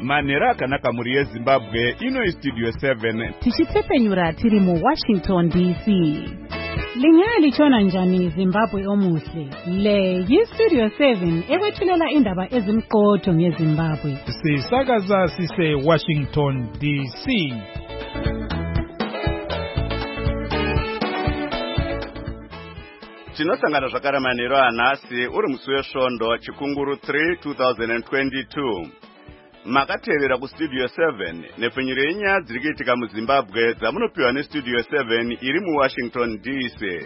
manhero akanaka muri yezimbabwe. Ino istudio 7 tichitsepenyura tiri muWashington DC. Lingaya lichona njani Zimbabwe omuhle? Le yistudio 7 ekwethulela indaba ezimqotho ngeZimbabwe. Sisakaza sise Washington DC. Tinosangana zvakare manhero anhasi uri musi wesvondo chikunguru 3 2022. Makatevera kustudio 7 nepfenyuro yenyaya dziri kuitika muZimbabwe dzamunopiwa nestudio 7 iri muWashington DC.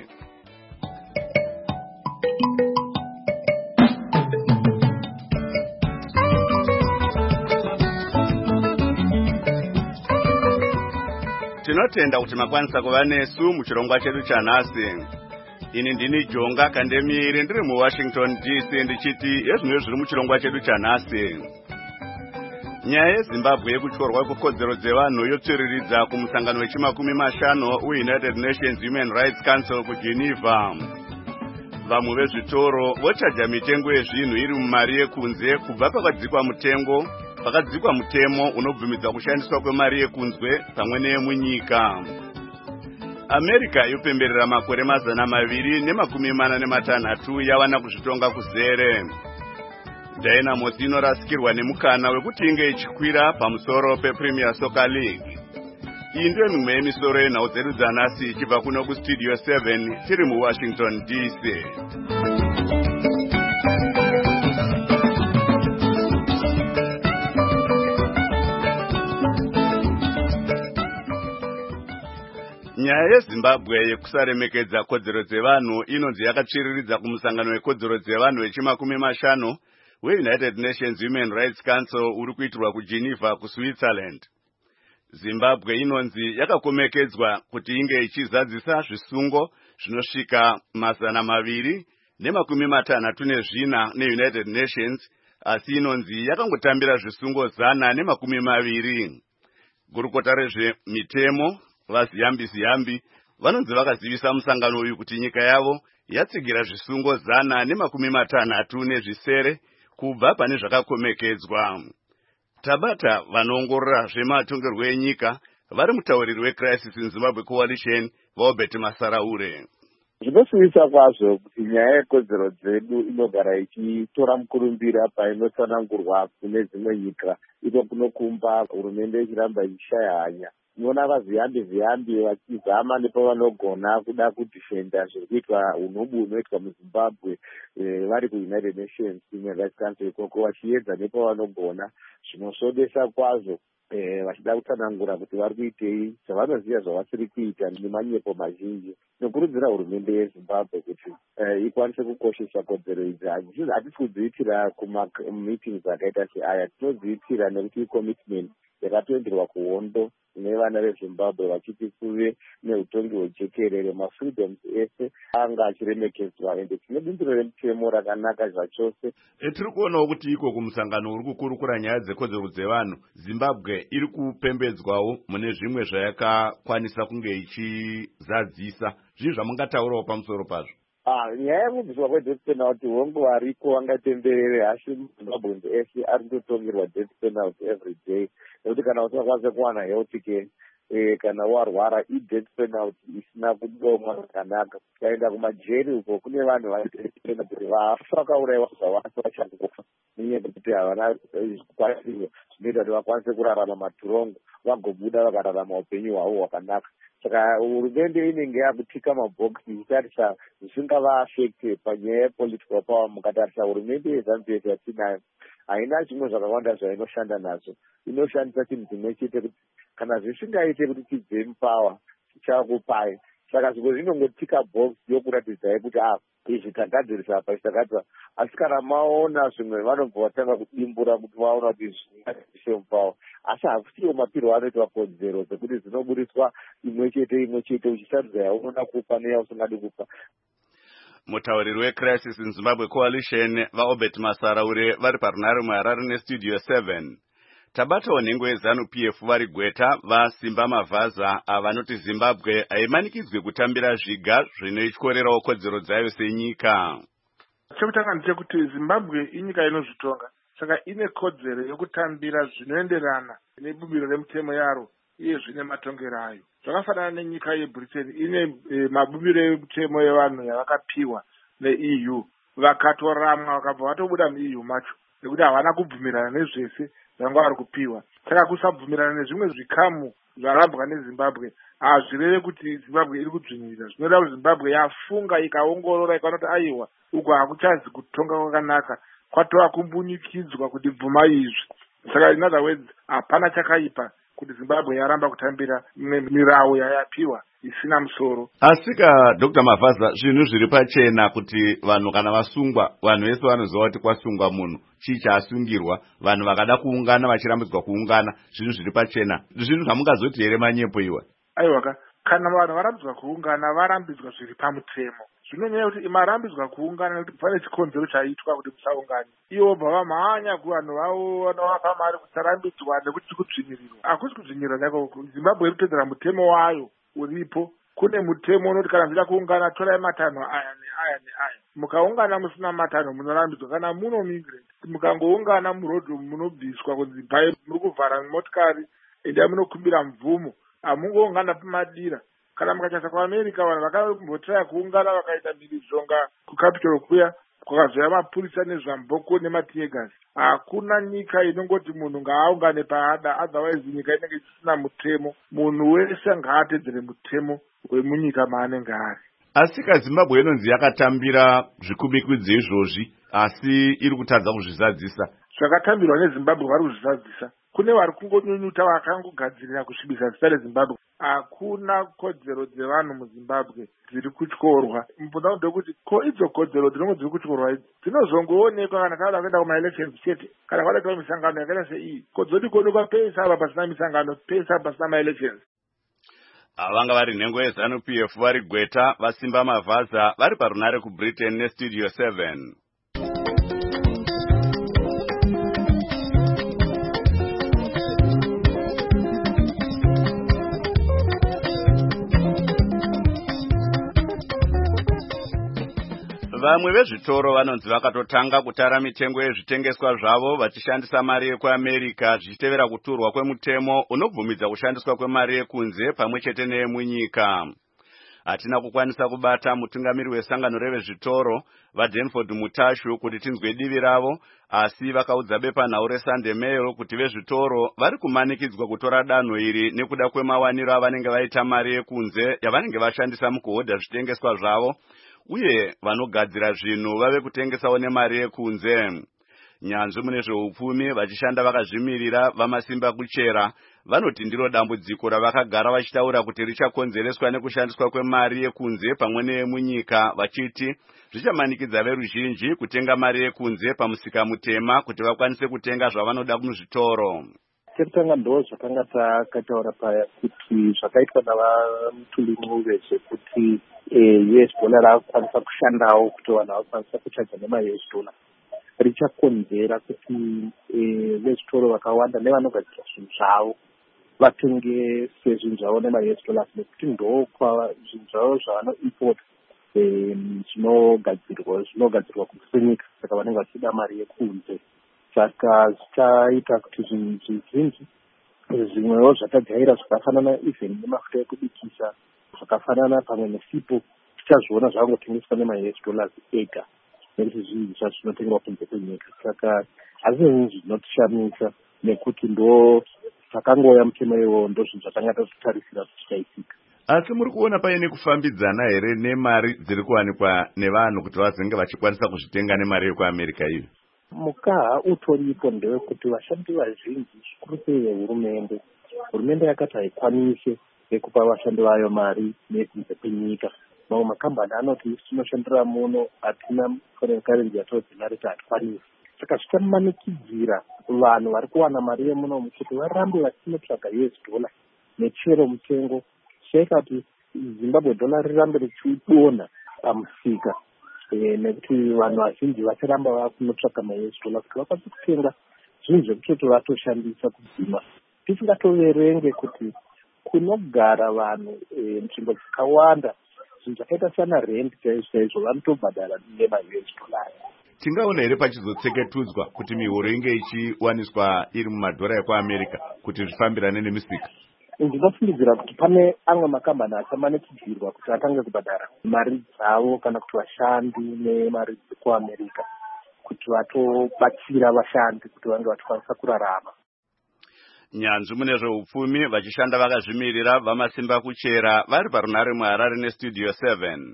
Tinotenda kuti makwanisa kuva nesu muchirongwa chedu chanhasi. Ini ndini Jonga Kandemiri ndiri muWashington DC ndichiti ezvino zviri muchirongwa chedu chanhasi. Nyaya yeZimbabwe yekutyorwa kwekodzero dzevanhu yotsviriridza kumusangano wechi50 weUnited Nations Human Rights Council kuGeneva. Vamwe vezvitoro vochaja mitengo yezvinhu iri mumari yekunze kubva pakadzikwa mutemo unobvumidza kushandiswa kwemari yekunze pamwe neyemunyika. America yopemberera makore 246 yawana kuzvitonga kuzere. Dynamos inorasikirwa nemukana wekuti inge ichikwira pamusoro pePremier Soccer League. Iyi ndiyo mimwe yemisoro yenhau dzedu dzanhasi ichibva kuno kustudio 7 tiri muWashington DC. Nyaya yeZimbabwe yekusaremekedza kodzero dzevanhu inonzi yakatsviriridza kumusangano wekodzero dzevanhu wechi50 weUnited Nations Human Rights Council uri kuitirwa kuGeneva kuSwitzerland. Zimbabwe inonzi yakakomekedzwa kuti inge ichizadzisa zvisungo zvinosvika 254 neUnited Nations, asi inonzi yakangotambira zvisungo 120. Gurukota rezvemitemo vaziyambi vanonzi vakazivisa musangano uyu kuti nyika yavo yatsigira zvisungo 160 kubva pane zvakakomekedzwa. Tabata vanoongorora zvematongerwo enyika vari mutauriri weCrisis in Zimbabwe Coalition vaObert Masaraure. Zvinosivisa kwazvo kuti nyaya yekodzero dzedu inogara ichitora mukurumbira painotsanangurwa kune dzimwe nyika. Iko kunokumba hurumende ichiramba ichishaya hanya. Nona vaziyambi vachizama nepavanogona kuda kudhifenda zviri kuitwa unubu unoitwa muZimbabwe vari kuUnited Nations Human Rights Council ikoko vachiedza nepavanogona zvinosvodesa kwazvo vachida kutsanangura kuti vari kuitei zvavanoziva zvavasiri kuita nemanyepo mazhinji. Tinokurudzira hurumende yeZimbabwe kuti ikwanise kukoshesa kodzero idzi. Hatisi kudziitira kumameetings akaita seaya, tinodziitira nekuti icommitment yakatoenderwa kuhondo nevana veZimbabwe vachiti kuve neutongi hwejekerere, mafreedoms ese anga achiremekedzwa, ende tine bindiro remutemo rakanaka zvachose. Tiri kuonawo kuti iko kumusangano uri kukurukura nyaya dzekodzero dzevanhu, Zimbabwe iri kupembedzwawo mune zvimwe zvayakakwanisa kunge ichizadzisa. Zvii zvamungataurawo pamusoro pazvo? Nyaya yekubviswa kwedeath penalty hongu variko vangatenderere, asi muZimbabwe ese ari kutotongerwa death penalty every day. Nekuti kana usingakwanise kuwana health care, kana warwara ideath penalty isina kudomwa zvakanaka. Ukaenda kumajeri uko kune vanhu vaipena kuti vafa vakaurayiwa zvavasa vachangofa nenyaya yekuti havana zvikwanisiro zvinoita kuti vakwanise kurarama maturongo vagobuda vakararama upenyu hwavo hwakanaka. Saka hurumende inenge yakutika mabhokisi ichitarisa zvisingavaafekte panyaya yepolitical power. Mukatarisa hurumende yeZambia yatinayo haina zvimwe zvakawanda zvainoshanda nazvo. Inoshandisa chinhu chimwe chete kuti kana zvisingaite kuti tibve mupawa tichakupai. Saka zvimwe zvinongotika box yokuratidzai kuti izvi tagadzirisa apa izvi. Asi kana maona zvimwe vanobva vatanga kudimbura kuti vaona kuti zvingaise mupawa. Asi hakusiwo mapiro anoitwa kodzero dzekuti dzinoburiswa imwe chete uchisarudza yaunoda kupa neyausingadi kupa. Mutauriri weCrisis in Zimbabwe Coalition vaObert Masaraure vari parunare muHarare nestudio 7. Tabatawo nhengo yeZanu-PF vari Gweta vasimba mavhaza avanoti Zimbabwe haimanikidzwe kutambira zviga zvinoityorerawo kodzero dzayo senyika. Chekutanga ndechekuti Zimbabwe inyika inozvitonga. saka ine kodzero yokutambira zvinoenderana nebumbiro remutemo yaro iye zvine matongero ayo. Zvakafanana nenyika yeBritain ine mabumbiro emutemo yevanhu yavakapiwa neEU, vakatoramwa vakabva vatobuda muEU macho nekuti havana kubvumirana nezvese zvanga vari kupiwa. Saka kusabvumirana nezvimwe zvikamu zvarambwa neZimbabwe hazvireve kuti Zimbabwe iri kudzvinyirira. Zvinoda kuti Zimbabwe yafunga ikaongorora ikaona kuti aiwa uko hakuchazi kutonga kwakanaka, kwatova kumbunyikidzwa kuti bvuma izvi. Saka in other words hapana chakaipa kuti Zimbabwe yaramba kutambira mirawo yayapiwa isina musoro. Asika Dr. Mavhadza, zvinhu zviri pachena kuti vanhu kana vasungwa, vanhu vese vanoziva kuti kwasungwa munhu, chii chaasungirwa, vanhu vakada kuungana vachirambidzwa kuungana, zvinhu zviri pachena. Zvinhu zvamungazoti here manyepo iwa? Aiwa, kana vanhu varambidzwa kuungana varambidzwa zviri pamutemo. Zvinonyanya kuti marambidzwa kuungana nekuti pane chikonzero chaitwa kuti musaungane. Ivo bva vamhanya kuvanhu vavo vanovapa mari kusarambidzwa nekuti kudzvinyirirwa. Hakusi kudzvinyirirwa nyako. Zimbabwe iri kutedzera mutemo wayo uripo. Kune mutemo unoti kana muchida kuungana torai matanho aya neaya neaya. Mukaungana musina matanho munorambidzwa. Kana muno migrant mukangoungana murodhi munobviswa kunzi bhai muri kuvhara motikari endai munokumbira mvumo. Hamungoungana pamadira. Kana mukachasa kuAmerica vanhu vakambotraya kuungana vakaita mhirizhonga kuCapitol kuya kwakazoya mapurisa nezvamboko nemategas. Hakuna nyika inongoti munhu ngaaungane paada, otherwise nyika inenge isina mutemo. Munhu wese ngaatedzere mutemo wemunyika maanenge ari. Asika Zimbabwe inonzi yakatambira zvikumikwidzi izvozvi asi iri kutadza kuzvizadzisa. Zvakatambirwa neZimbabwe vari kuzvizadzisa. Kune vari kungonyunyuta vakangogadzirira kusvibisa zita reZimbabwe. Hakuna kodzero dzevanhu muZimbabwe dziri kutyorwa. Mubvunza ndekuti ko idzo kodzero dzinonge dziri kutyorwa idzi dzinozongoonekwa kana kada kuenda kumaelections chete, kana kwada kuita misangano yakaita seiyi. Kodzero kuonekwa pese apa pasina misangano, pese apa pasina maelections. Vanga vari nhengo yeZANU-PF vari Gweta, vaSimba Mavhadza vari parunare kuBritain neStudio 7. Vamwe vezvitoro vanonzi vakatotanga kutara mitengo yezvitengeswa zvavo vachishandisa mari yekuAmerica zvichitevera kuturwa kwemutemo unobvumidza kushandiswa kwemari yekunze pamwe chete neyemunyika. Hatina kukwanisa kubata mutungamiri wesangano revezvitoro vaDanford Mutashu kuti tinzwe divi ravo, asi vakaudza bepanhau reSunday Mail kuti vezvitoro vari kumanikidzwa kutora danho iri nekuda kwemawaniro avanenge vaita mari yekunze yavanenge vashandisa mukuhodha zvitengeswa zvavo, uye vanogadzira zvinhu vave kutengesawo nemari yekunze. Nyanzvi mune zveupfumi vachishanda vakazvimirira vaMasimba Kuchera vanoti ndiro dambudziko ravakagara vachitaura kuti richakonzereswa nekushandiswa kwemari yekunze pamwe neyemunyika, vachiti zvichamanikidza veruzhinji kutenga mari yekunze pamusika mutema kuti vakwanise kutenga zvavanoda muzvitoro. Chekutanga ndo zvakanga takataura paya kuti zvakaitwa navamutulimu vese kuti US dollar rakukwanisa kushandawo kuti vanhu vakwanisa kuchaja nema-US dollar richakonzera kuti vezvitoro vakawanda nevanogadzira zvinhu zvavo vatengese zvinhu zvavo nema-US dollars nekuti ndokwa zvinhu zvavo zvavanoimport zvinogadzirwa kusenyika, saka vanenge vachida mari yekunze. Saka zvichaita kuti zvinhu zvizhinji zvimwewo zvatajaira zvakafanana even nemafuta ekubikisa zvakafanana pamwe nesipo tichazviona zvavangotengeswa nema-US dollars ega nekuti zvinhu zvazvinotengwa kunze kwenyika. Saka hazisi zvinhu zvinotishamisa nekuti ndo zvakangoya mutemo iwowo ndo zvinhu zvatanga tazvitarisira zvichaitika. Asi muri kuona paine kufambidzana here nemari dziri kuwanikwa nevanhu kuti vazenge vachikwanisa kuzvitenga nemari yekuAmerica iyo? Mukaha utoripo ndewekuti vashandi vazhinji zvikuru sei vehurumende yakati haikwanise yekupa vashandi vayo mari nekunze kwenyika. Mamwe makambani anoti tinoshandira muno hatina foreign currency yatodzinarita hatikwanisi. Saka zvichamanikidzira vanhu vari kuwana mari yemunomu kuti varambe vachinotsvaga US dollar nechero mutengo zvichaita kuti Zimbabwe dollar rirambe richidonha pamusika. Nekuti vanhu vazhinji vacharamba vakunotsvaka ma-US dollar kuti vakwanise kutenga zvinhu zvekutoti vatoshandisa kudzima. Tisingatoverenge kuti kunogara vanhu nzvimbo dzakawanda zvinhu zvakaita sana rent chaizvo chaizvo vanotobhadhara nema-US dollar. tingaona here pachizotseketudzwa kuti mihoro inge ichiwaniswa iri mumadhora ekuamerica kuti zvifambirane nemisika? Ndinofungidzira kuti pane amwe makambani achamanikidzirwa kuti atange kubhadhara mari dzavo kana kuti vashandi nemari dzekuamerica kuti vatobatsira vashandi kuti vange vachikwanisa kurarama. Nyanzvi mune zveupfumi vachishanda vakazvimirira vamasimba kuchera vari parunhare muHarare nestudio 7.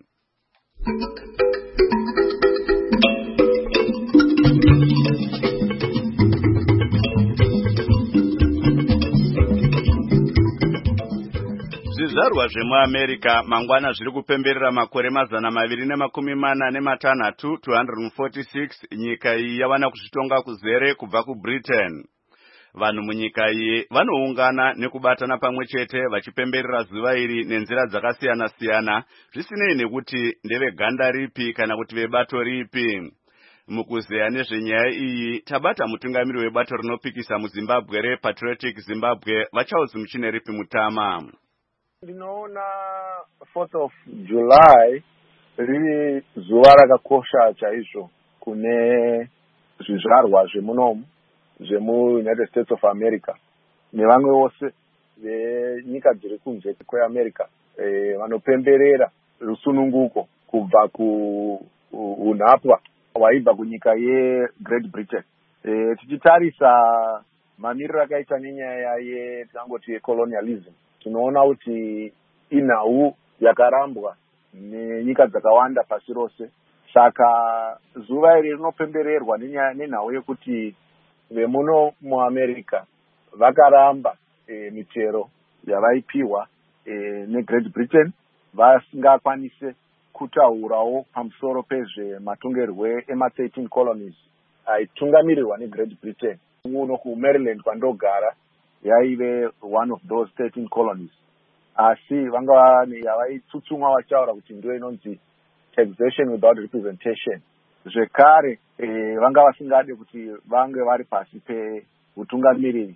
Zvizvarwa zvemuAmerica mangwana zviri kupemberera makore 246 246 nyika iyi yawana kuzvitonga kuzere kubva kuBritain. Vanhu munyika iyi vanoungana nekubatana pamwe chete vachipemberera zuva iri nenzira dzakasiyana-siyana zvisinei nekuti ndeveganda ripi kana kuti vebato ripi. Mukuzeya nezvenyaya iyi tabata mutungamiri webato rinopikisa muZimbabwe rePatriotic Zimbabwe vaCharles Muchineripi Mutama. Ndinoona 4th of July riri zuva rakakosha chaizvo kune zvizvarwa zvemunomu zvemu-United States of America nevamwe vose venyika dziri kunze kweAmerica vanopemberera rusununguko kubva kuunhapwa hwaibva kunyika yeGreat Britain. Tichitarisa mamiriro akaita nenyaya yecolonialism, tinoona kuti inhau yakarambwa nenyika dzakawanda pasi rose. Saka zuva iri rinopembererwa nenhau yekuti vemuno muAmerica vakaramba mitero yavaipiwa neGreat Britain vasingakwanise kutaurawo pamusoro pezvematongerwo ema13 colonies aitungamirirwa neGreat Britain. Uno kuMaryland kwandogara yaive one of those 13 colonies, asi vanga yavaitsutsumwa vachitaura kuti ndio inonzi taxation without representation. Zvekare vanga vasingade kuti vange vari pasi peutungamiriri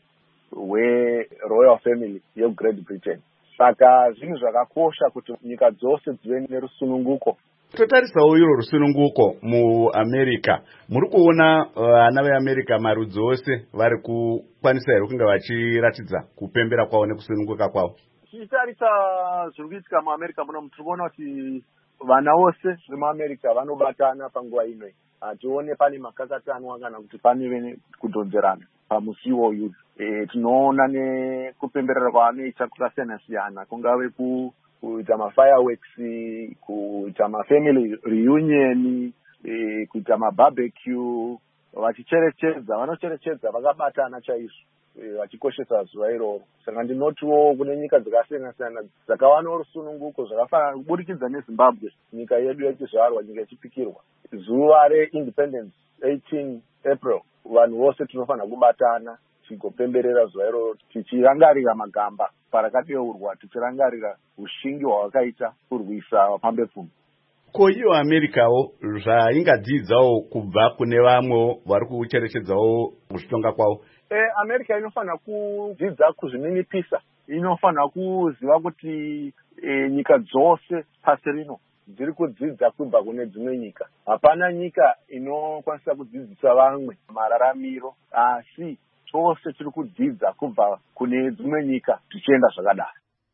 hweroyal family yeGreat Britain. Saka zvinhu zvakakosha kuti nyika dzose dzive nerusununguko. Totarisawo iro rusununguko muAmerica, muri kuona vana veAmerica marudzi ose vari kukwanisa here kunge vachiratidza kupembera kwavo nekusununguka kwavo? Tichitarisa zviri kuitika muAmerica muno, tinoona kuti vana vose vemuAmerica vanobatana panguva ino. Hatione pane makakatanwa kana kuti pane kudhonzerana pamusi iwoyu. Tinoona nekupemberera kwavanoita kwakasiyana-siyana, kungave kuita mafireworks, kuita mafamily reunion, kuita mabarbecue, vachicherechedza, vanocherechedza vakabatana chaizvo, vachikoshesa zuva iroro. Saka ndinotiwo kune nyika dzakasiyana-siyana dzakawanawo rusununguko zvakafanana kuburikidza neZimbabwe, nyika yedu yachizvarwa, nyika ichipikirwa. Zuva reIndependence 18 April, vanhu vose tinofanira kubatana tigopemberera zuva iroro, tichirangarira magamba parakadeurwa, tichirangarira ushingi hwavakaita kurwisa vapambepfumi. Ko iyo Americawo zvaingadzidzawo kubva kune vamwewo vari kucherechedzawo kuzvitonga kwavo? America inofanira kudzidza kuzvininipisa, inofanira kuziva kuti nyika dzose pasi rino dziri kudzidza kubva kune dzimwe nyika. Hapana nyika inokwanisa kudzidzisa vamwe mararamiro, asi tose tiri kudzidza kubva kune dzimwe nyika tichienda zvakadaro.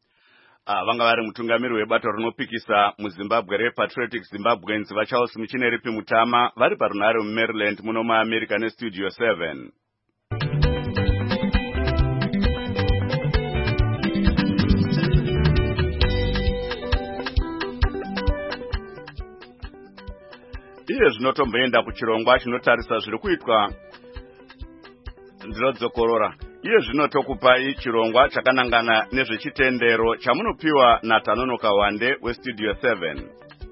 Vanga vari mutungamiri webato rinopikisa muZimbabwe rePatriotic Zimbabweans vaCharles Muchineripi Mutama vari parunhare muMaryland muno muAmerica nestudio 7. Iye zvinotomboenda kuchirongwa chinotarisa zviri kuitwa ndinodzokorora. Iye zvinotokupai chirongwa chakanangana nezvechitendero chamunopiwa naTanonoka Wande westudio 7.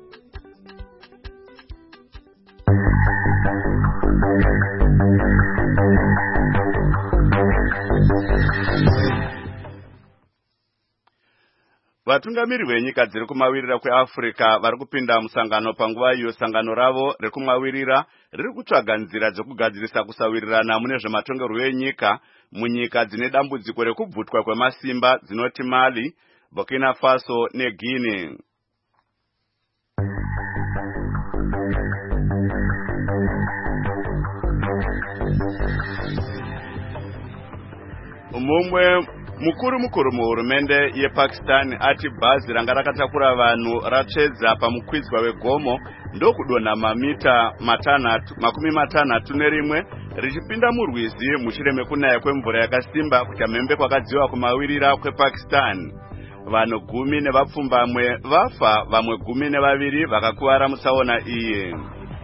Vatungamiri venyika dziri kumawirira kweAfrica vari kupinda musangano panguva iyo sangano ravo rekumawirira riri kutsvaga nzira dzekugadzirisa kusawirirana mune zvematongerwo enyika munyika dzine dambudziko rekubvutwa kwemasimba dzinoti Mali, Burkina Faso neGuinea. Mumwe mukuru muhurumende yePakistan ati bhazi ranga rakatakura vanhu ratsvedza pamukwidzwa wegomo ndokudonha mamita 661 richipinda murwizi mushure mekunaya kwemvura yakasimba kuchamhembe kwakadziwa kumawirira kwePakistan. Vanhu 10 nevapfumbamwe vafa, vamwe 12 vakakuvara mutsaona iyi.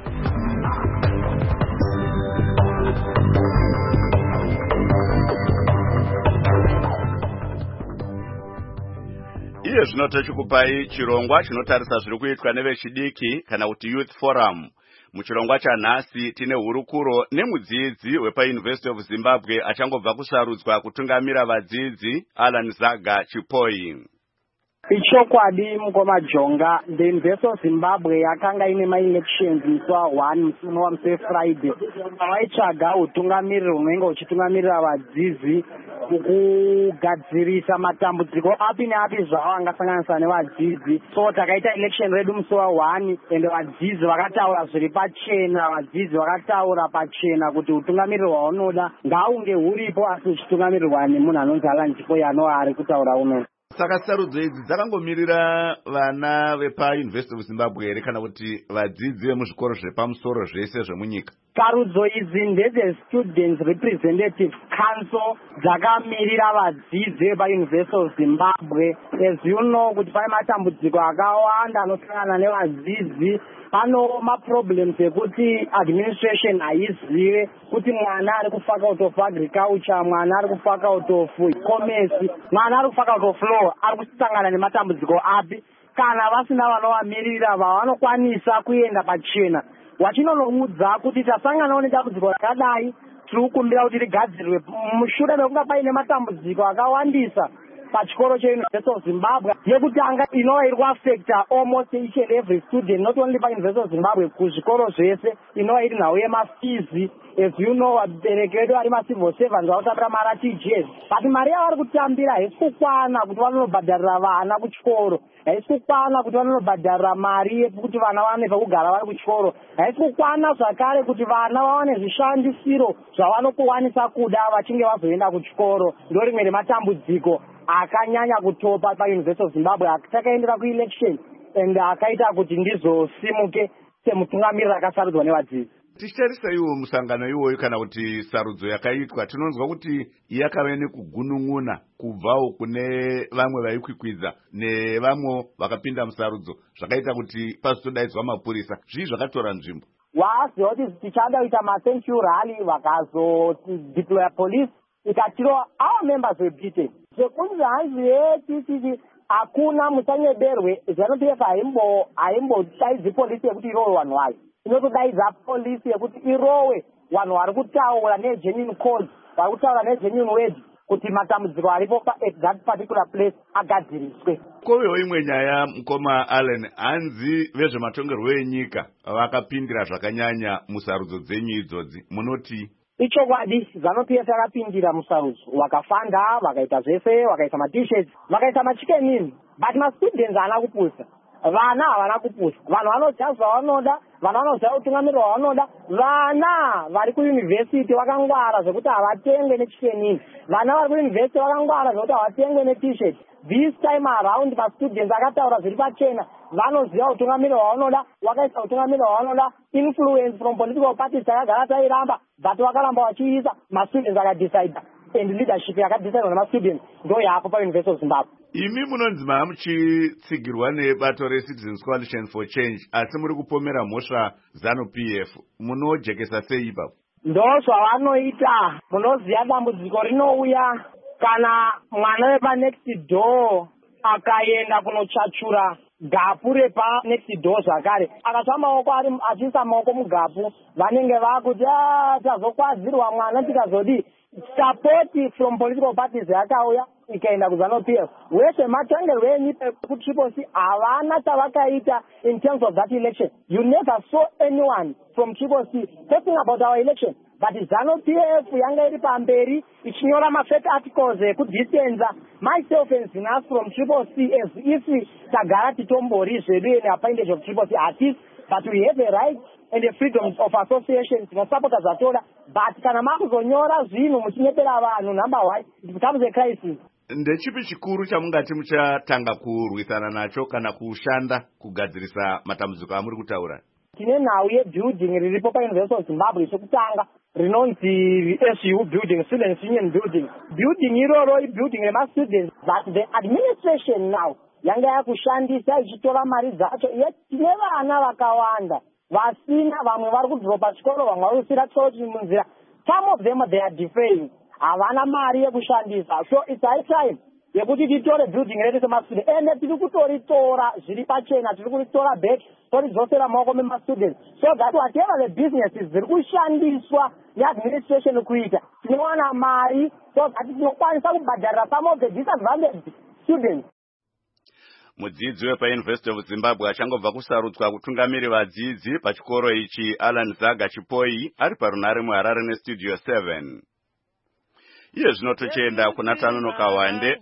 Iye zvino tichikupai chirongwa chinotarisa zviri kuitwa nevechidiki kana kuti Youth Forum. Muchirongwa chanhasi tine hurukuro nemudzidzi wepaUniversity of Zimbabwe achangobva kusarudzwa kutungamira vadzidzi, Alan Zaga Chipoi. Ichokwadi mukoma Jonga, the University of Zimbabwe yakanga ine ma-elections musi wa Friday. Vaitsvaga utungamiriri hunenge huchitungamirira vadzidzi kugadzirisa matambudziko api neapi zvavo angasanganisa nevadzidzi. So takaita election redu musi wa1 ende vadzidzi vakataura zviri pachena, vadzidzi vakataura pachena kuti utungamiriri hwaunoda ngaunge huripo asi uchitungamirirwa nemunhu anonzi Alan Chipoi anova ari kutaura unono. Saka sarudzo idzi dzakangomirira vana vepaUniversity of Zimbabwe here kana kuti vadzidzi vemuzvikoro zvepamusoro zvese zvemunyika? Sarudzo idzi ndedze Students Representative Council dzakamirira vadzidzi vepaUniversity of Zimbabwe. As you know kuti pane matambudziko akawanda anosangana nevadzidzi. Pano ma-problems ekuti administration haizive kuti mwana ari kufaculty of agriculture, mwana ari kufaculty of commerce, mwana ari kufaculty of law ari kusangana nematambudziko api. Kana vasina vanovamirira vanokwanisa kuenda pachena. Wachinonoudza kuti tasanganawo nedambudziko rakadai, tiri kukumbira kuti rigadzirwe mushure mekunga paine matambudziko akawandisa pachikoro cheUniversity of Zimbabwe. Yekutanga inova iri kuaffecta almost each and every student, not only paUniversity of Zimbabwe, kuzvikoro zvese. Inova iri nhau yemafizi. As you know, vabereki vedu vari macivil servants vakutambira mara TGS. But mari yavari kutambira haisi kukwana kuti vanonobhadharira vana kuchikoro. Haisi kukwana kuti vanonobhadharira mari yekuti vana vane pekugara vari kuchikoro. Haisi kukwana zvakare kuti vana vawane zvishandisiro zvavanokuwanisa kuda vachinge vazoenda kuchikoro. Ndo rimwe rematambudziko akanyanya kutopa paUniversity of Zimbabwe akatakaendera kuelection and akaita kuti ndizosimuke semutungamiriri akasarudzwa nevadzidzi. Tichitarisa iwo musangano iwoyo kana kuti sarudzo yakaitwa, tinonzwa kuti yakave nekugunun'una kubvawo kune vamwe vaikwikwidza nevamwe vakapinda musarudzo, zvakaita kuti pazotodaidzwa mapurisa. Zvii zvakatora nzvimbo? Waziva kuti tichada kuita ma-thank you rally vakazodeploya police ikatirwa our members were beaten. Sekunzi hanzi yetiti hakuna musanyeberwe ZANU-PF haimbodaidzi polisi yekuti irowe vanhu vayo. Inotodaidza polisi yekuti irowe vanhu vari kutaura negenuine cause, vari kutaura negenuine words kuti matambudziko aripo at that particular place agadziriswe. Kovewo imwe nyaya mukoma Allen, hanzi vezvematongerwo enyika vakapindira zvakanyanya musarudzo dzenyu idzodzi, munoti? Ichokwadi ZANU-PF yakapindira musarudzo, vakafanda, vakaita zvese, vakaisa ma-t-shirts, vakaisa ma-chicken in, but ma-students haana kupusa. Vana havana kupusa. Vanhu vanoziva zvavanoda, vanhu vanoziva utungamiriri hwavanoda. Vana vari kuuniversity vakangwara zvekuti havatengwe nechicken in. Vana vari kuuniversity vakangwara zvekuti havatengwe ne-t-shirt. This time around ma-students akataura zviri pachena, vanoziva utungamiriri hwavanoda, wakaisa utungamiriri hwavanoda. Influence from political parties takagara tairamba, but vakaramba vachiisa, ma-students akadecide. And leadership yakadecide nema-students ndo yapo paUniversity of Zimbabwe. Imi munonzi muchitsigirwa nebato reCitizens Coalition for Change, asi muri kupomera mhosva ZANU-PF. Munojekesa sei ipapo? Ndo zvavanoita. Munoziva dambudziko rinouya kana mwana wepanext door akaenda kunochachura gapu repanext door zvakare, akatsva maoko achiisa maoko mugapu, vanenge vakuti tazokwadzirwa mwana tikazodi. Support from political parties yakauya ikaenda kuZANU-PF. Wese matongerwo enyu kuTriple C havana chavakaita in terms of that election. You never saw anyone from Triple C talking about our election. But ZANU-PF yanga iri pamberi ichinyora ma-fake articles ekudistenza myself and Zinas from Triple C as if tagara titombori zvedu ene appointed of Triple C artists. But we have a right and the freedoms of association tinosapota zvatora, but kana makuzonyora zvinhu muchinyepera vanhu, number one, it becomes a crisis. Ndechipi chikuru chamungati muchatanga kurwisana nacho kana kushanda kugadzirisa matambudziko amuri kutaura? Tine nhau yebuilding riripo paUniversity of Zimbabwe chekutanga rinonzi SU building, Students Union building. Building iroro ibuilding remastudents, but the administration now yanga yakushandisa ichitora mari dzacho. Tine vana vakawanda vasina, vamwe vari kudropa chikoro, vamwe vari kusira chochi munzira. Some of them they are defaying, havana mari yekushandisa. So it's high time yekuti titore building redu semastudent, ende tiri kutoritora zviri pachena, tiri kuritora back toridzosera maoko memastudents, so that whatever the businesses ziri kushandiswa neadministration kuita, tinowana mari, so that tinokwanisa kubhadharira some of the disadvantaged students. Mudzidzi wepaUniversity of Zimbabwe achangobva kusarudzwa kutungamiri vadzidzi pachikoro ichi, Alan Zaga Chipoi, ari parunare muHarare neStudio 7. Iye zvino tochienda kuna Tanono Kawande.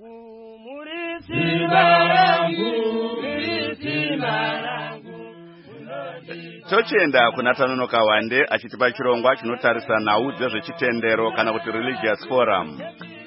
Tochienda kuna Tanono Kawande achitipa chirongwa chinotarisa nhau dzezvechitendero kana kuti religious forum.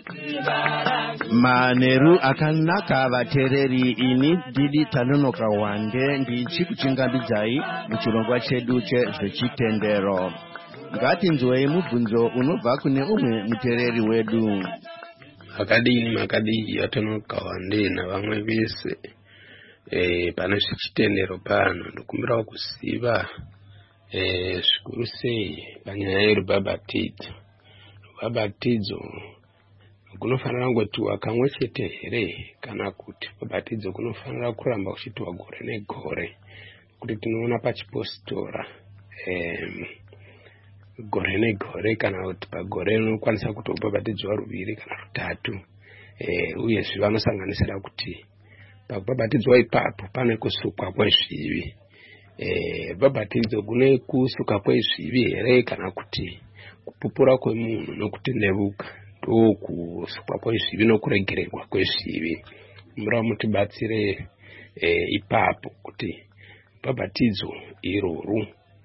Maneru akanaka vatereri, ini ndiri Tanono Kawande ndichikuchingambidzai muchirongwa chedu chezvechitendero. Ngatinzwei mubvunzo unobva kune umwe mutereri wedu. Makadii Tanono Kawande navamwe vese pane zvechitendero pano, ndokumbirawo kuziva zvikuru sei panyaya yerubhabhatidzo. Rubhabhatidzo kunofanira kungotiwa kamwe chete here, kana kuti rubhabhatidzo kunofanira kuramba kuchitiwa gore negore? Kuti tinoona pachipositora gore negore, kana kuti pagore unokwanisa kutobhabhatidzwa ruviri kana rutatu. Uyezve vanosanganisira kuti pakubhabhatidzwa ipapo pane kusukwa kwezvivi. Bhabhatidzo kune kusuka kwezvivi here, kana kuti kupupura kwemunhu nokutendevuka ndokusukwa kwezvivi nokuregererwa kwezvivi? Mura mutibatsire ipapo kuti bhabhatidzo iroro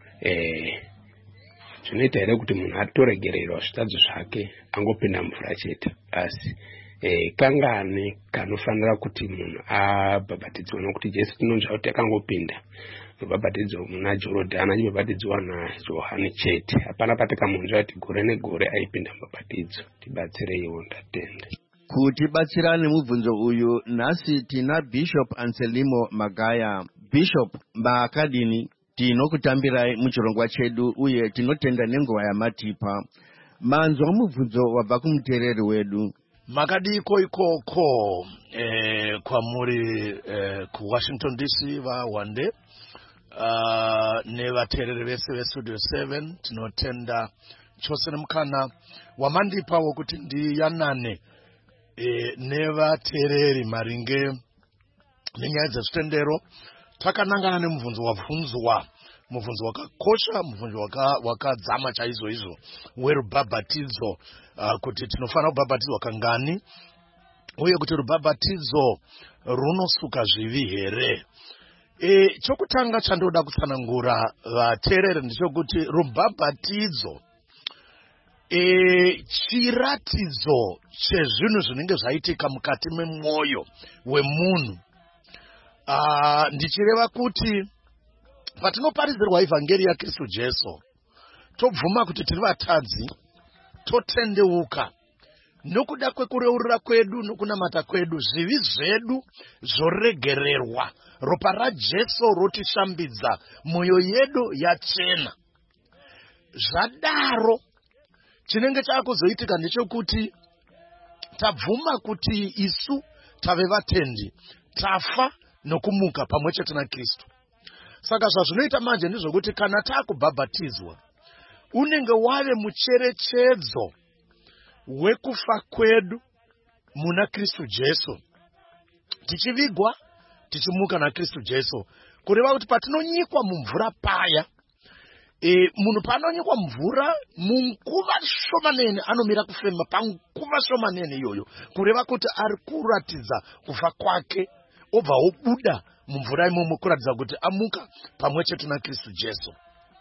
zvinoita here kuti munhu atoregererwa zvitadzo zvake angopinda mvura chete, asi kangani kanofanira kuti munhu abhabhatidzwa? Nokuti Jesu tinonzva kuti akangopinda bhabhatidzo muna Jorodhani achibhabhatidzwa naJohani chete, hapana patakamunzwa kuti gore negore aipinda bhabhatidzo. Tibatsireiwo, ndatenda. Kutibatsira nemubvunzo uyu nhasi tina Bishop Anselmo Magaya. Bishop, maakadini tinokutambirai muchirongwa chedu uye tinotenda nenguva yamatipa. Manzwa mubvunzo wabva kumutereri wedu. Makadiko ikoko kwamuri kuWashington DC vaWande nevatereri vese veStudio 7, tinotenda chose nemukana wamandipa wokuti ndiyanane nevatereri maringe nenyaya dzezvitendero. Takanangana nemubvunzo wabvunzwa, mubvunzo wakakosha, mubvunzo wakadzama chaizvo izvo werubhabhatidzo, kuti tinofanira kubhabhatidzwa kangani uye kuti rubhabhatidzo runosuka zvivi here. Chokutanga chandoda kutsanangura vatereri ndechekuti rubhabhatidzo chiratidzo chezvinhu zvinenge zvaitika mukati memwoyo wemunhu. Ndichireva kuti patinoparidzirwa ivhangeri yaKristu Jesu, tobvuma kuti tiri vatadzi, totendeuka nokuda kwekureurura kwedu nokunamata kwedu, zvivi zvedu zvoregererwa, ropa raJesu rotishambidza, mwoyo yedu yachena. Zvadaro chinenge chakuzoitika ndechekuti tabvuma kuti isu tave vatendi, tafa nokumuka pamwe chete naKristu. Saka zvazvinoita manje ndizvokuti kana takubhabhatidzwa, unenge wave mucherechedzo wekufa kwedu muna Kristu Jesu, tichivigwa tichimuka naKristu Jesu, kureva kuti patinonyikwa mumvura paya, munhu paanonyikwa mvura munguva shomanene anomira kufema panguva shomanene iyoyo, kureva kuti ari kuratidza kufa kwake, obva obuda mumvura imomo kuratidza kuti amuka pamwe chete naKristu Jesu.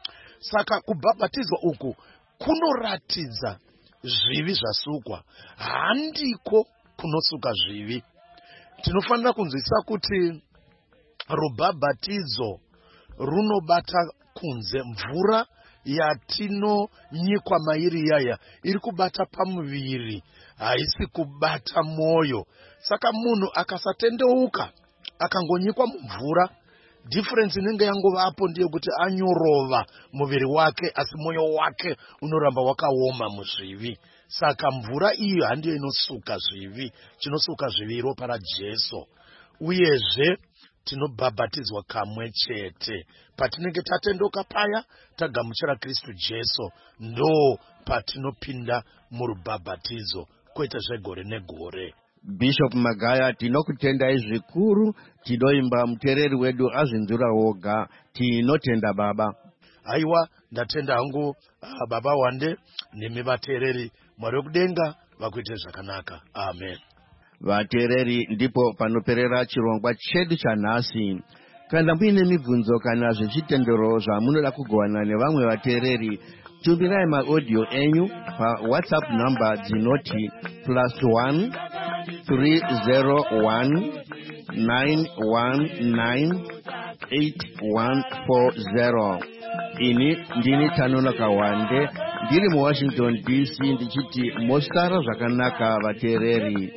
Saka kubhabhatizwa uku kunoratidza zvivi zvasukwa, handiko kunosuka zvivi. Tinofanira kunzwisisa kuti rubhabhatidzo runobata kunze. Mvura yatinonyikwa mairi yaya iri kubata pamuviri, haisi kubata mwoyo. Saka munhu akasatendeuka akangonyikwa mumvura, difference inenge yangovapo ndeyekuti anyorova muviri wake, asi mwoyo wake unoramba wakaoma muzvivi. Saka mvura iyo handiyo inosuka zvivi. Chinosuka zvivi ropa raJesu. Uyezve tinobhabhatidzwa kamwe chete. Patinenge tatendoka paya, tagamuchira Kristu Jesu, ndo patinopinda murubhabhatidzo, kwete zvegore negore. Bishop Magaya, tinokutendai zvikuru, tinoimba muteereri wedu azvinzura woga, tinotenda baba. Aiwa, ndatenda hangu baba wande, nemi vateereri, Mwari wekudenga vakuite zvakanaka. Amen. Vateereri, ndipo panoperera chirongwa chedu chanhasi. Kana muine mibvunzo kana zvechitendero zvamunoda kugovana nevamwe vateereri, tumbirai maaudio enyu pa WhatsApp number dzinoti +1 301 919 8140. Ini ndini Tanonoka Wande, ndiri muWashington DC, ndichiti mosara zvakanaka vateereri.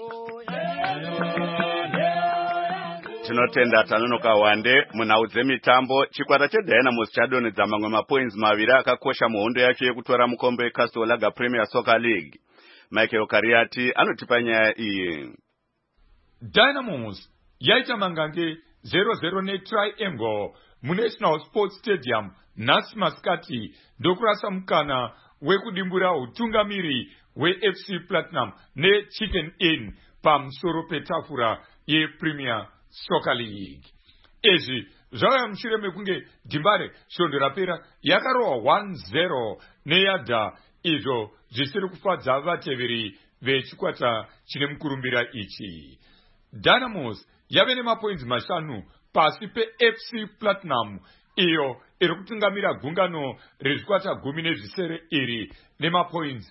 Tinotenda Tanonoka Wande. Munhau dzemitambo, chikwata cheDynamos chadonedza mamwe mapoints maviri akakosha muhondo yacho yekutora mukombe weCastle Lager Premier Soccer League. Michael Kariati anotipa nyaya iyi. Dynamos yaita mangange 0-0 neTriangle muNational Sports Stadium nhasi masikati, ndokurasa mukana wekudimbura utungamiri weFC Platinum neChicken Inn pamusoro petafura yePremier Soccer League. Izvi zvauya mushure mekunge Dimbare svondo rapera yakarohwa 1-0 neYadha, izvo zvisiri kufadza vateveri vechikwata chine mukurumbira ichi. Dynamos yave nemapoints 5 pasi peFC Platinum, iyo iri kutungamira gungano rezvikwata 17 iri nemapoints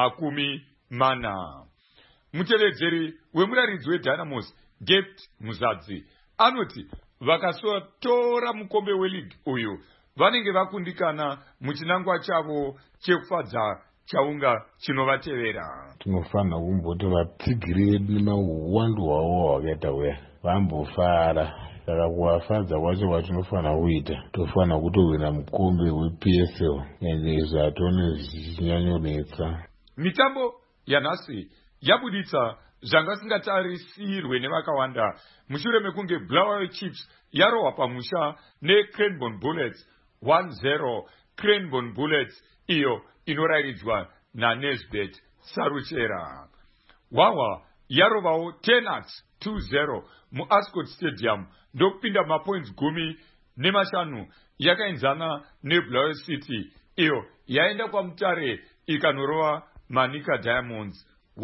40. Mutevedzeri wemuraridzi weDynamos Gift Muzadzi anoti vakasotora mukombe weleague uyu vanenge vakundikana muchinangwa chavo chekufadza chaunga chinovatevera. Tinofanira kumboti vatsigiri vedu nemauwandu hwavo hwakaita uya vambofara. Saka kuvafadza kwacho kwatinofanira kuita, tofanira kutowina mukombe wePSL, ende izvi hatione zvichinyanyonetsa. Mitambo yanhasi yabuditsa zvanga singatarisirwe nevakawanda mushure mekunge Bulawayo Chiefs yarohwa pamusha neCranbourne Bullets 1-0. Cranbourne Bullets iyo inoraridzwa naNesbet Saruchera. Wawa yarovawo Tenants 2-0 muAscot Stadium, ndokupinda mapoints 15 yakaenzana neBulawayo City iyo yaenda kwaMutare ikanorova Manica Diamonds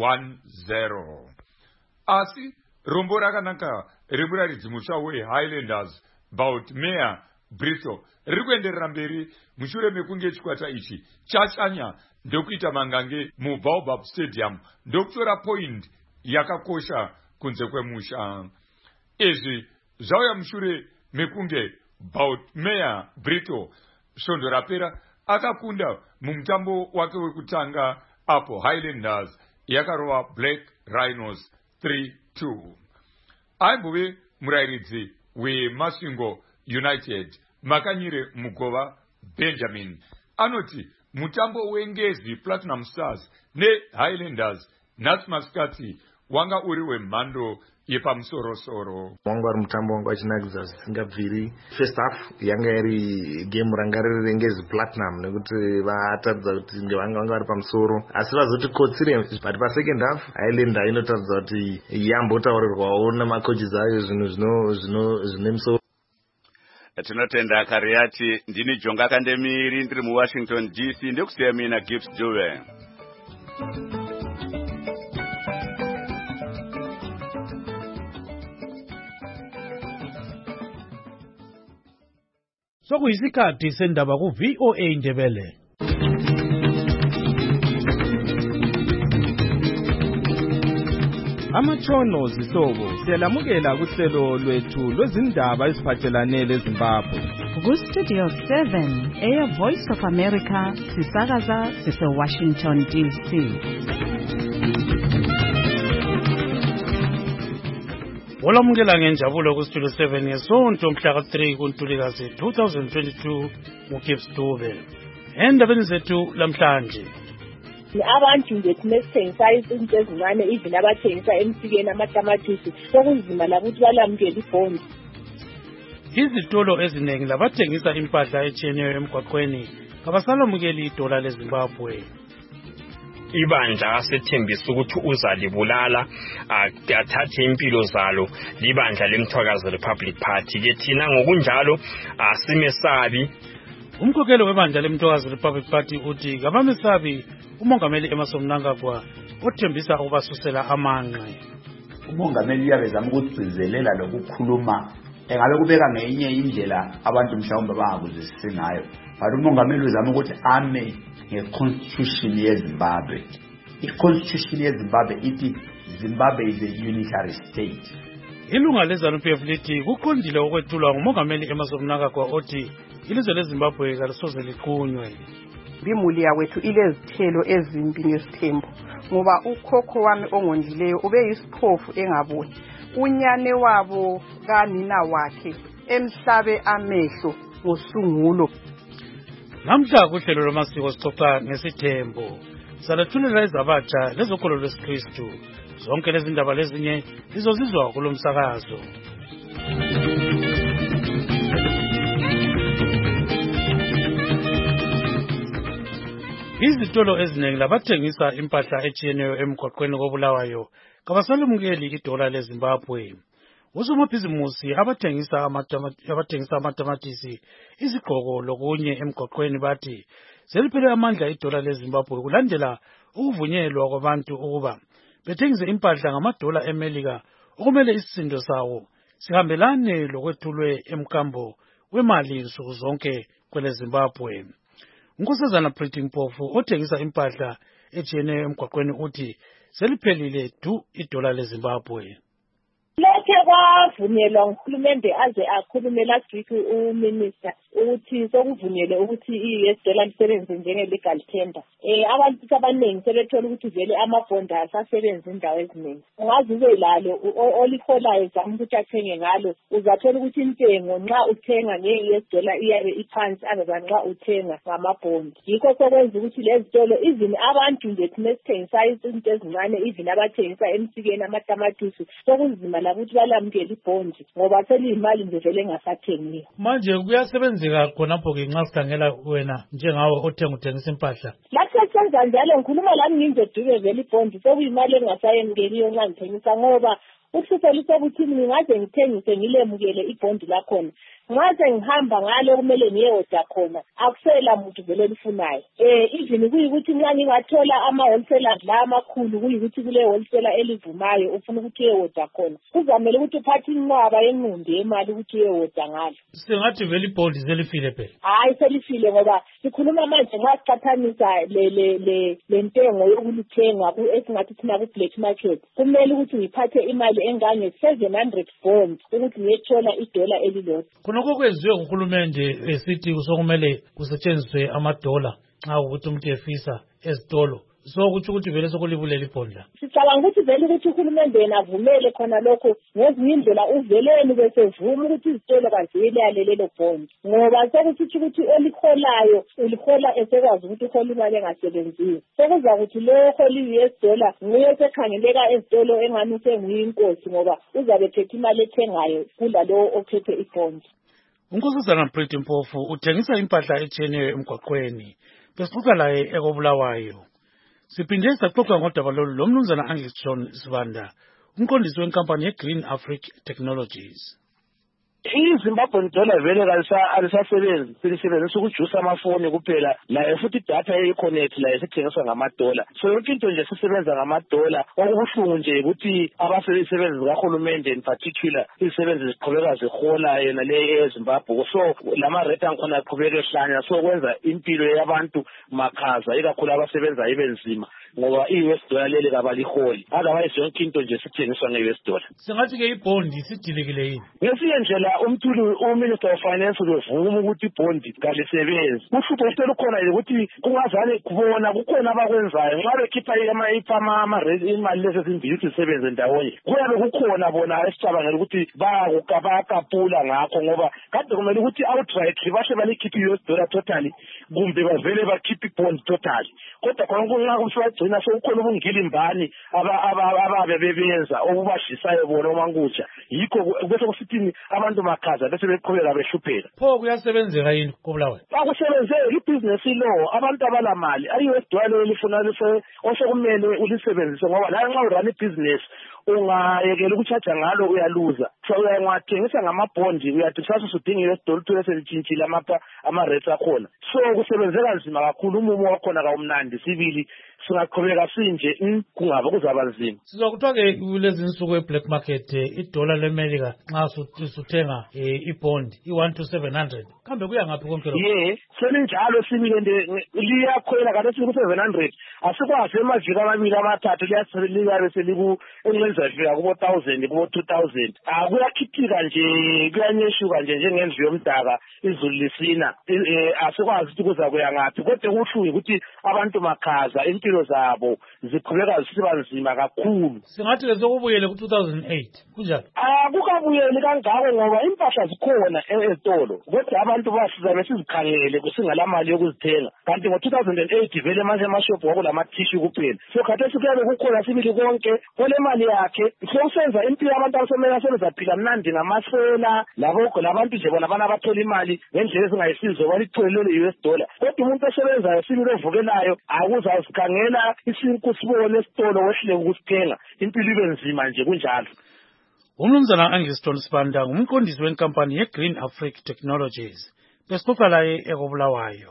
1-0. Asi rombo rakanaka remuraridzi mutsva weHighlanders Bout Mayor Bristol riri kuenderera mberi mushure mekunge chikwata ichi chashanya ndokuita mangange muBaobab Stadium ndokutora point yakakosha kunze kwemusha. Izvi zvauya mushure mekunge Bout Mayor Bristol svondo rapera akakunda mumutambo wake wekutanga apo Highlanders yakarova Black Rhinos 3-2. Aimbove murairidzi weMasvingo United Makanyire Mugova Benjamin anoti mutambo wengezi Platinum Stars neHighlanders nhasi masikati wanga uri wemhando yepamusorosoro. Wanga uri mutambo wanga wachinakidza zvisingabviri. First half yanga iri game ranga riri rengezi Platinum nekuti vataridza kuti vanga vari pamusoro, asi vazoti kotsire. But pa second half Highlander inotaridza kuti yambotaurirwawo namacoaches ayo zvinhu zvine musoro. Tinotenda Kariati. Ndini Jonga Kandemiri, ndiri muWashington DC, ndikusiya mina Gibbs Juve. So sokuyisikhathi sendaba ku-VOA Indebele. Amatshono zihlobo siyalamukela kuhlelo lwethu lwezindaba eziphathelane leZimbabwe. Ku-Studio 7 Air Voice of America sisakaza sise-Washington DC. Olamukela ngenjabulo ku-Studio 7 ngesonto mhla ka-3 kuNtulikazi 2022 uGibbs Dube. Endabeni zethu lamhlanje. Abantu nje mesithengisa izinto ezincane even abathengisa emsikeni amatamatisi sokunzima lakuthi balamukele ibhondi. Izitolo eziningi labathengisa impahla etshiyeneyo emgwaqweni kabasalamukeli idola leZimbabwe. Ibandla sethembisa ukuthi uzalibulala athathe impilo zalo libandla leMthwakazi Republic Party ke thina ngokunjalo asimesabi. Umkhokheli webandla leMthwakazi Republic Party uthi kabamesabi umongameli Emmerson Mnangagwa othembisa ukubasusela amanqe. Umongameli uyabezama ukugcizelela lokukhuluma engabe kubeka ngenye indlela abantu mhlawumbe bangakuzwisisi ngayo. But umongameli uzama ukuthi ame ngeconstitution yeZimbabwe. I-constitution yeZimbabwe ithi Zimbabwe is a unitary state. Ilunga leZANU-PF lithi kuqondile ukwethulwa ngumongameli Emmerson Mnangagwa othi ilizwe leZimbabwe kalisoze liqunywe. Imuli yawethu ilezithelo ezimbi ngesithembu ngoba ukhokho wami ongondileyo ube yisiphofu engaboni. Unyane wabo kanina wakhe emhlabe amehlo ngosungulo. Namhla kuhlelo lwamasiko sixoxa ngesithembu. Salethulela izabatsha lezokolo lwesikristu. Zonke lezi ndaba lezinye izozizwa kulomsakazo. Izitolo eziningi labathengisa impahla etshiyeneyo emgwaqweni koBulawayo kabasalamukeli idola leZimbabwe. Usomabhizimusi abathengisa amatamatisi, izigqoko lokunye emgwaqweni bathi seliphele amandla idola leZimbabwe kulandela ukuvunyelwa kwabantu ukuba bethengise impahla ngamadola eMelika okumele isisindo sawo sihambelane lokwethulwe emkambo wemali nsuku zonke kwele Zimbabwe. Nkosazana Pretty Mpofu othengisa impahla etshiyeneyo emgwaqweni uthi seliphelile idola leZimbabwe. Lokhe kwavunyelwa nguhulumende aze akhulume last week uminister ukuthi sokuvunyelwe ukuthi i-US dollar lisebenze njenge-legal tender. Abantu abaningi sebethola ukuthi vele amabhondi asasebenza indawo eziningi. Ungaze ube lalo oliholayo zama ukuthi athenge ngalo uzathola ukuthi intengo nxa uthenga nge-US dollar iyabe iphansi azoba nxa uthenga ngamabhondi. Yikho sokwenza ukuthi lezi zitolo even abantu nje mesithengisa izinto ezincane even abathengisa emsikeni amatamatisi sokunzima lakuthi balamukele ibhondi ngoba seliyimali nje vele engasathengiyo. Manje kuyasebenzeka khonapho ke nxa sikhangela wena njengawe uthengisa impahla. Lapho senza njalo ngikhuluma lami nginje Dube vele ibhondi sekuyimali engasayemukeliyo nxa ngithengisa ngoba uhlupho lusokuthi ngingaze ngithengise ngilemukele ibhondi lakhona. Ngaze ngihamba ngalo kumele ngiyeoda khona akusela muntu vele lifunayo. Even kuyikuthi nxa ngingathola ama-wholesalers la amakhulu kuyikuthi kule wholesaler elivumayo ufuna ukuthi uyeoda khona. Kuzamele ukuthi uphathe inqwaba yenqumbi yemali ukuthi uyeoda ngalo. Singathi vele ibhondi selifile phela. Hayi selifile ngoba sikhuluma manje nxa siqathanisa le ntengo yokulithenga esingathi thina ku-black market. Kumele ukuthi ngiphathe imali engange 700 bonds ukuthi ngiyethola idola elilodwa. Khonokho kwenziwe nguhulumende esithi sokumele kusetshenziswe amadola nxa ukuthi umuntu efisa ezitolo. So kuthi ukuthi vele sokulibulela ibhondla. Sicabanga ukuthi vele ukuthi uhulumende yena avumele khona lokho ngezinye indlela uveleni besevuma ukuthi izitolo kaziyelale lelo bhondi. Ngoba sekuthi ukuthi oliholayo ulihola esekwazi ukuthi uhola imali engasebenziyo. Sekuza ukuthi lo hola i-US dollar nguye sekhangeleka ezitolo engani usenguyinkosi ngoba uzabe ethethe imali ethengayo kulalo ophethe ibhondi. Unkosazana Pretty Mpofu uthengisa impahla etshiyeneyo emgwaqweni. Besixoxa laye ekoBulawayo. Siphinde saxoxa ngodaba lolu lomnumzana Angleton Sibanda, umqondisi wenkampani yeGreen Africa Technologies. iZimbabwean dollar vele alisasebenzi silisebenzisa ukujusa amafoni kuphela la futhi data ye-connect la esithengiswa ngamadola so yonke into nje sisebenza ngamadola okubuhlungu nje ukuthi abasebenzi zikahulumende in particular izisebenzi ziqhubeka zihola yena le eZimbabwe so lama rate angikhona aqhubeka ehlanya so kwenza impilo yabantu makhaza ikakhulu abasebenza ibe nzima ngoba i-US dollar leli kabaliholi otherwise yonke into nje sithengiswa nge-US dollar. Singathi ke ibhondi sidilekile yini? Ngesinye njela uMinister of Finance uvuma ukuthi ibhondi kalisebenzi. Uhlupho selukhona ukuthi kungazane kubona kukhona abakwenzayo nxa bekhipha imali lezi ezimbili ukuthi zisebenze ndawonye. Kuyabe kukhona bona esicabangela ukuthi bayakapula ngakho ngoba kade kumele ukuthi outright bashe balikhipha i-US dollar totally kumbe bavele bakhipha ibhondi totally. Kodwa khona kunxa kumswagcina sekukhona ubungilimbani ababe bebenza okubashisayo bona omankutsha yikho bese kusithini abantu makhaza bese beqhubeka behlupheka. Pho kuyasebenzeka yini koBulawayo? Akusebenzeki ibusiness law abantu abalamali ayi-US dollar lifuna osekumele ulisebenzise ngoba la nxa urun ibusiness ungayekela ukuchaja ngalo uyaluza so uyangathengisa ngamabhondi uyathi kusasa usudinga i-US dollar uthole selitshintshile ama-rates akhona so kusebenzeka nzima kakhulu umumo wakhona kawumnandi sibili singaqhubeka sinje kungabe kuzaba nzima. Sizakuthiwa-ke kulezi nsuku e-black market idola leMelika nxa usuthenga ibhondi i-1 to 700 kambe kuya ngaphi konke lokho? Selinjalo sibili liyakhwela kade siku-700 asikwazi emaviki amabili amathathu liyabe enqenzafika kubo-1000 kubo-2000 kuyakhithika nje kuyanyeshuka nje njengendlu yomdaka izulu lisina asikwazi ukuthi kuza kuya ngaphi kodwa kuhlungu ukuthi abantu makhaza impilo zabo ziqhubeka zisiba nzima kakhulu. Singathi-ke sokubuyele ku-2008 kunjalo? Akukabuyeli kangako ngoba impahla zikhona ezitolo kodwa abantu basizabe sizikhangele kusingalamali yokuzithenga kanti ngo-2008 vele manje amashophu kwakulama-tissue kuphela so khathesi kuyabe kukhona sibili konke kole mali yakhe sokusenza impilo yabantu abasemele sebezaphila mnandi ngamasela labantu nje bona bana bathola imali ngendlela ezingayisizo balithole le-US dollar kodwa umuntu osebenzayo sibili ovukelayo akuzazikhangela isinku sibone esitolo wehluleke ukusithenga impilo ibe nzima nje kunjalo. Umnumzana Angiston Sibanda ngumqondisi wenkampani ye-Green Africa Technologies. Besixoxa laye ekoBulawayo.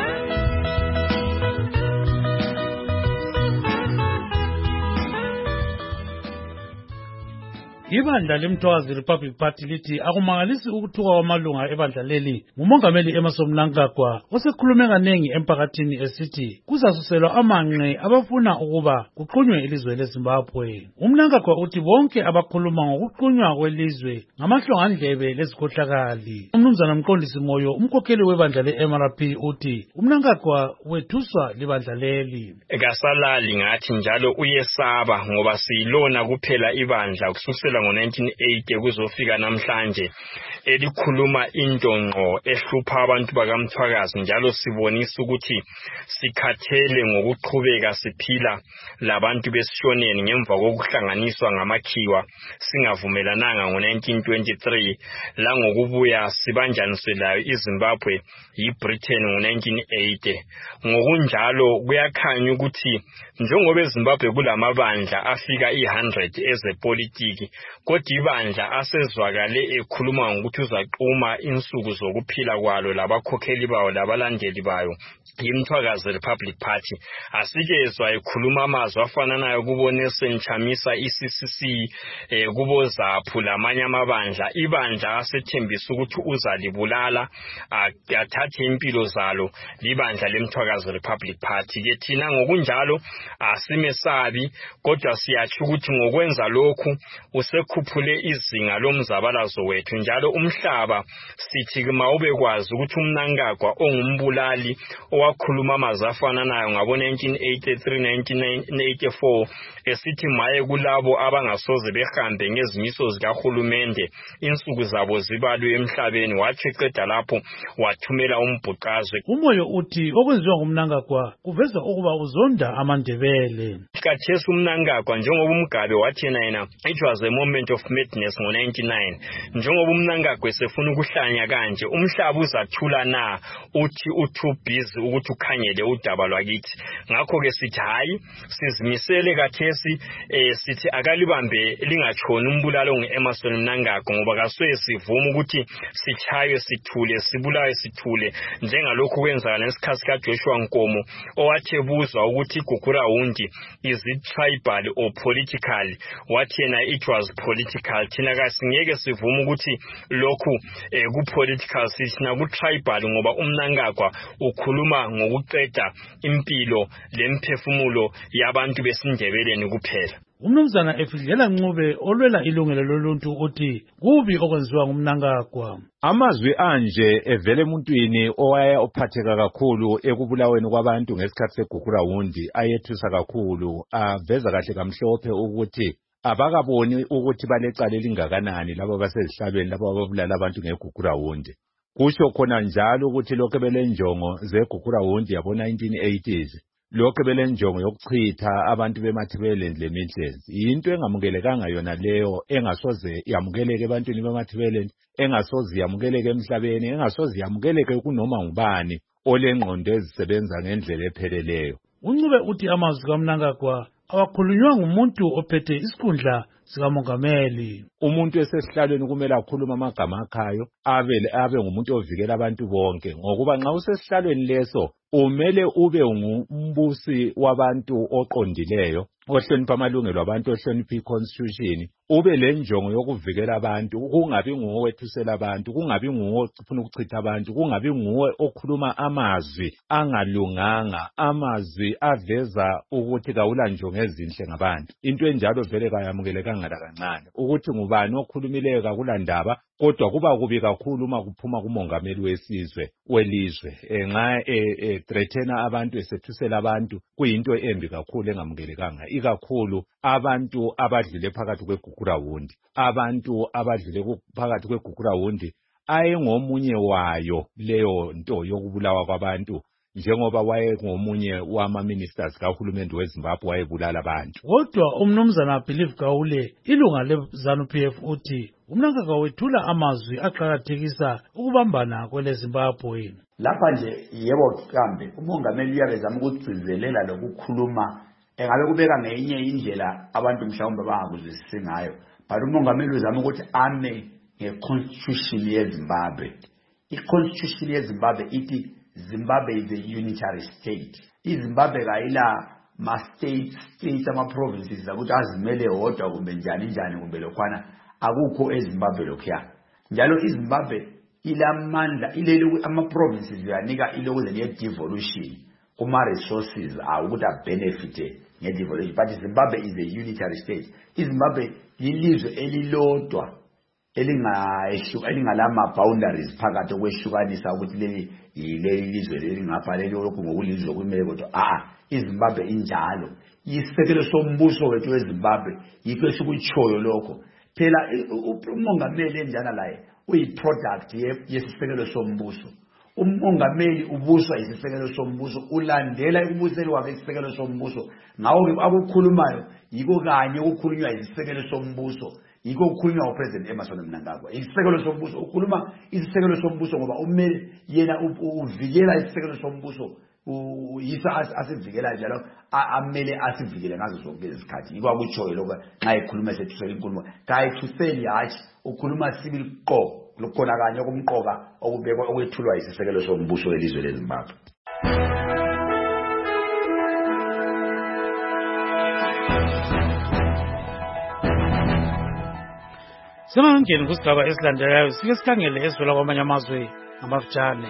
Ibandla lemthwakazi Republic Party lithi akumangalisi ukuthuka kwamalunga ebandla leli ngumongameli Emmerson Mnangagwa osekhulume kanengi emphakathini esithi kuzasuselwa amanqe abafuna ukuba kuqunywe ilizwe leZimbabwe. uMnangagwa uthi bonke abakhuluma ngokuqunywa kwelizwe ngamahlongandlebe lezikhohlakali. Umnumzana Mqondisi Moyo umkhokheli webandla le-MRP uthi uMnangagwa wethuswa libandla leli. Kasalali ngathi njalo uyesaba ngoba siyilona kuphela ibandla kususela ngo-1980 kuzofika namhlanje elikhuluma into ngqo ehlupha abantu bakamthwakazi njalo sibonisa ukuthi sikhathele ngokuqhubeka siphila labantu besishoneni ngemva kokuhlanganiswa ngamakhiwa singavumelananga ngo-1923 la ngokubuya sibanjaniselayo iZimbabwe yiBritain ngo-1980. Ngokunjalo kuyakhanya ukuthi njengoba eZimbabwe kulamabandla afika i-100 ezepolitiki kodwa ibandla asezwakale ekhuluma ngokuthi uzaquma insuku zokuphila kwalo labakhokheli bawo labalandeli bayo imthwakazi Republic Party asikezwa ekhuluma amazwi afananayo kubo Nelson Chamisa iCCC kubo ZAPU lamanye amabandla ibandla asethembisa ukuthi uzalibulala athathe impilo zalo libandla lemthwakazi Republic Party ke thina ngokunjalo asimesabi kodwa siyathi ukuthi ngokwenza lokhu usekhuphule izinga lomzabalazo wethu njalo umhlaba sithi mawube kwazi ukuthi uMnangagwa ongumbulali owakhuluma amazwi afananayo ngabo 1983 1984 esithi maye kulabo abangasoze behambe ngezimiso zikahulumende insuku zabo zibalwe emhlabeni wathi eqeda lapho wathumela umbhuqazwe. Umoyo uthi okwenziwa nguMnangagwa kuveza ukuba uzonda amandebele. Khathesi uMnangagwa njengoba uMgabe wathi yena it was a Moment of Madness ngo-99 njengoba uMnangagwa sefuna ukuhlanya kanje umhlaba uzathula na uthi u-too busy ukuthi ukhangele udaba lwakithi ngakho-ke sithi hayi sizimisele kathesi sithi akalibambe lingatshoni umbulalo ngu-Emmerson Mnangagwa ngoba kasuye sivuma ukuthi sichaywe sithule sibulawe sithule njengalokhu kwenzakala ngesikhathi kaJoshua Nkomo owathi ebuzwa ukuthi iGugurawundi is it tribal or political wathi yena it was political thina kasingeke sivuma ukuthi lokhu ku-political sithi naku-tribal ngoba uMnangagwa ukhuluma ngokuqeda impilo lemphefumulo yabantu besindebeleni kuphela. Umnumzana Efidlela Ncube olwela ilungelo loluntu uthi kubi okwenziwa ngumNangagwa. Amazwi anje evele emuntwini owaya ophatheka kakhulu ekubulaweni kwabantu ngesikhathi segugurawundi ayethusa kakhulu aveza kahle kamhlophe ukuthi abakaboni ukuthi balecala elingakanani labo basezihlalweni labo ababulala abantu ngegugurawundi. Kusho khona njalo ukuthi lokho belenjongo zegugurawundi yabo 1980s lokho belenjongo yokuchitha abantu bemathibeleni leMidlands into engamukelekanga yona leyo engasoze yamukeleke ebantwini bemathibeleni engasoze yamukeleke emhlabeni engasoze yamukeleke kunoma ngubani olengqondo ezisebenza ngendlela epheleleyo. Uncube uthi amazwi kaMnangagwa awakhulunywa ngumuntu ophethe isikhundla sikamongameli. Umuntu esesihlalweni kumele akhuluma amagama akhayo abe ngumuntu ovikela abantu bonke ngokuba nxa usesihlalweni leso umele ube ngumbusi wabantu oqondileyo ohlonipha amalungelo abantu ohlonipha iconstitution ube lenjongo yokuvikela abantu kungabi nguwe wethusela abantu kungabi nguwe ofuna ukuchitha abantu kungabi nguwe okhuluma amazwi angalunganga amazwi aveza ukuthi kawula njongo ezinhle ngabantu into enjalo vele kayamukelekanga kancane ukuthi ngubani okhulumileyo kakulandaba kodwa kuba kubi kakhulu uma kuphuma kumongameli wesizwe welizwe nxa threatena abantu esethusela abantu kuyinto embi kakhulu engamukelekanga ikakhulu abantu abadlule phakathi kwegugurawundi abantu abadlule phakathi kwegugurawundi ayengomunye wayo leyo nto yokubulawa kwabantu njengoba wayengomunye wama-ministers kahulumende weZimbabwe wayebulala abantu. Kodwa umnumzana Believe Gawule ilunga leZANU-PF uthi uMnangagwa wethula amazwi aqhakathekisa ukubambana kweleZimbabwe. Lapha nje yebo kambe umongameli uyabezama ukugcizelela lokukhuluma engabe kubeka ngenye indlela abantu mhlawumbe bangakuzwisisi ngayo but umongameli uzama ukuthi ame ngeconstitution yeZimbabwe. I-constitution yeZimbabwe ithi Zimbabwe is a unitary state. iZimbabwe kayila states ama-provinces ukuthi azimele hodwa kumbe njani kumbe lokhwana akukho eZimbabwe lokhuya. Njalo iZimbabwe ilamandla ama-provinces uyanika ilokuze nge-devolution kuma-resources ukuthi abenefite nge-devolution but Zimbabwe is a unitary state. iZimbabwe lilizwe elilodwa elingalama-boundaries phakathi okwehlukanisa ukuthi leli lizwe lelingapha leli lokhu ngokulizwe kumele kodwa iZimbabwe injalo isisekelo sombuso wethu weZimbabwe yikho esikutshoyo lokho phela umongameli enjana laye uyi-product yesisekelo sombuso. Umongameli ubuswa isisekelo sombuso ulandela ubuseli wakhe isisekelo sombuso ngawo akukhulumayo yiko kanye ukukhulunywa isisekelo sombuso yiko ukukhulunywa uPresident Emmerson Mnangagwa isisekelo sombuso ukhuluma isisekelo sombuso ngoba umele yena uvikela isisekelo sombuso yisa asivikela njalo amele asivikele ngazo zonke izikhathi yiko akutshoyo lokho nxa ekhuluma sethusela inkulumo kayithuseli hatshi ukhuluma sibili qo lokhona kanye okumqoka okubekwa okwethulwa isisekelo sombuso welizwe leZimbabwe. Semangeni kusigaba esilandelayo sike sikhangele ezivela kwamanye amazwe ngamafutshane.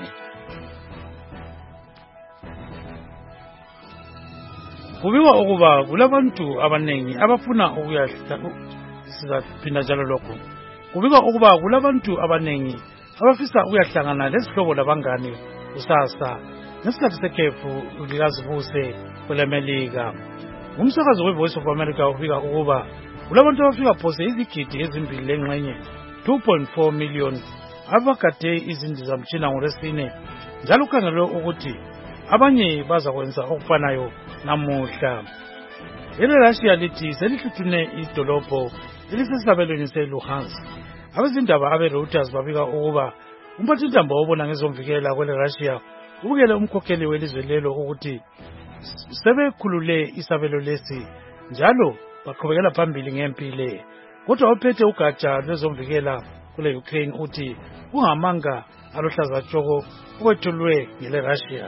Kubikwa ukuba kulabantu abanengi abafuna sizaphinda njalo lokho. Kubikwa ukuba kulabantu abanengi abafisa ukuyahlangana lezihlobo labangane kusasa ngesikhathi sekhefu likazibuse kwelemelika. Umsakazo weVoice of America ufika ukuba kulabantu abafika phose izigidi ezimbili lengxenye 2.4 million abakade izindizamtshina ngolwesine njalo kukhangelwe ukuthi abanye bazakwenza okufanayo namuhla. ERussia lithi selihluthune idolobho elisesabelweni seLuhansk. Abezindaba abe-Reuters babika ukuba umphathintambo obona ngezomvikela kwele Russia ubukele umkhokheli welizwe lelo ukuthi sebekhulule isabelo lesi njalo baqhubekela phambili ngempi le. Kodwa ophethe ugatsha lwezomvikela kule Ukraine uthi kungamanga aluhlaza tshoko okwethulwe ngele Russia.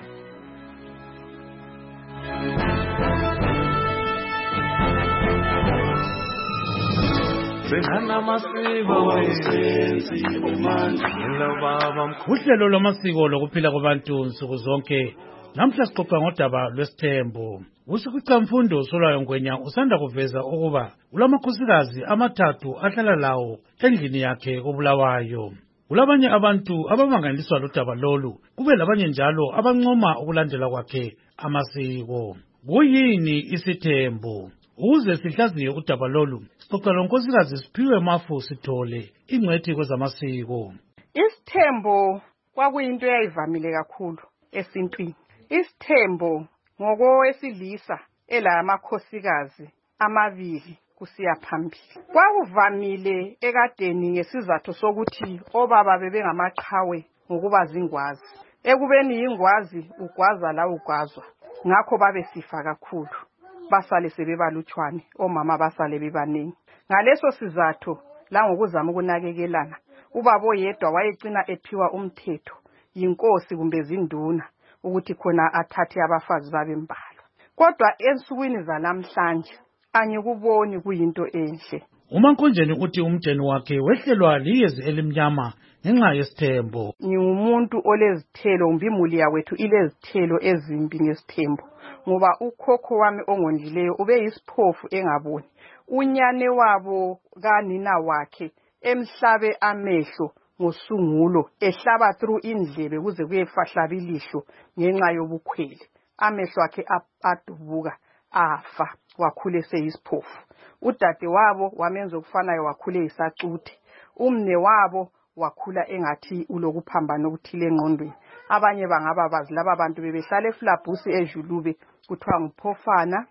Uhlelo lwamasiko lokuphila kwabantu nsuku zonke. Namhla sixoxa ngodaba lwesithembo. Usikhicamfundo Solwayo Ngwenya usanda kuveza ukuba ulamakhosikazi amathathu ahlala lawo endlini yakhe koBulawayo. Kulabanye abantu abamanganiswa lodaba lolu, kube labanye njalo abancoma ukulandela kwakhe amasiko. Kuyini isithembo? Ukuze sihlaziye udaba lolu, sixoxa lonkosikazi Siphiwe Mafu Sithole, ingcwethi kwezamasiko. Isithembo kwakuyinto eyayivamile kakhulu esintwini. Isithembo ngokowesilisa elamakhosikazi amabili kusiya phambili. Kwakuvamile ekadeni ngesizathu sokuthi obaba bebengamaqhawe ngokuba zingwazi. Ekubeni yingwazi ugwaza la ugwazwa. Ngakho babesifa kakhulu. Basale sebebalutshwane, omama basale bebaningi. Ngaleso sizathu la ngokuzama ukunakekelana, ubaba oyedwa wayecina ethiwa umthetho yinkosi kumbe zinduna ukuthi khona athathe abafazi babembalwa. Kodwa ensukwini zanamhlanje angikuboni kuyinto enhle. uMankonjeni uthi umdeni wakhe wehlelwa liyezi elimnyama ngenxa yesithembo. Ngingumuntu olezithelo, umbimuli yawethu ilezithelo ezimbi ngesithembo. Ngoba ukhokho wami ongondlileyo ube yisiphofu engaboni. Unyane wabo kanina wakhe emhlabe amehlo ngosungulo, ehlaba through indlebe kuze kuyefahlaba ilihlo ngenxa yobukhwele. Amehlo akhe adubuka afa, wakhule seyisiphofu. Udade wabo wamenza okufanayo, wakhule isacuthe. Umne wabo wakhula engathi ulokuphambana okuthile engqondweni. Abanye bangaba bazi laba bantu bebehlala eFlabusi eJulube kuthiwa nguPhofana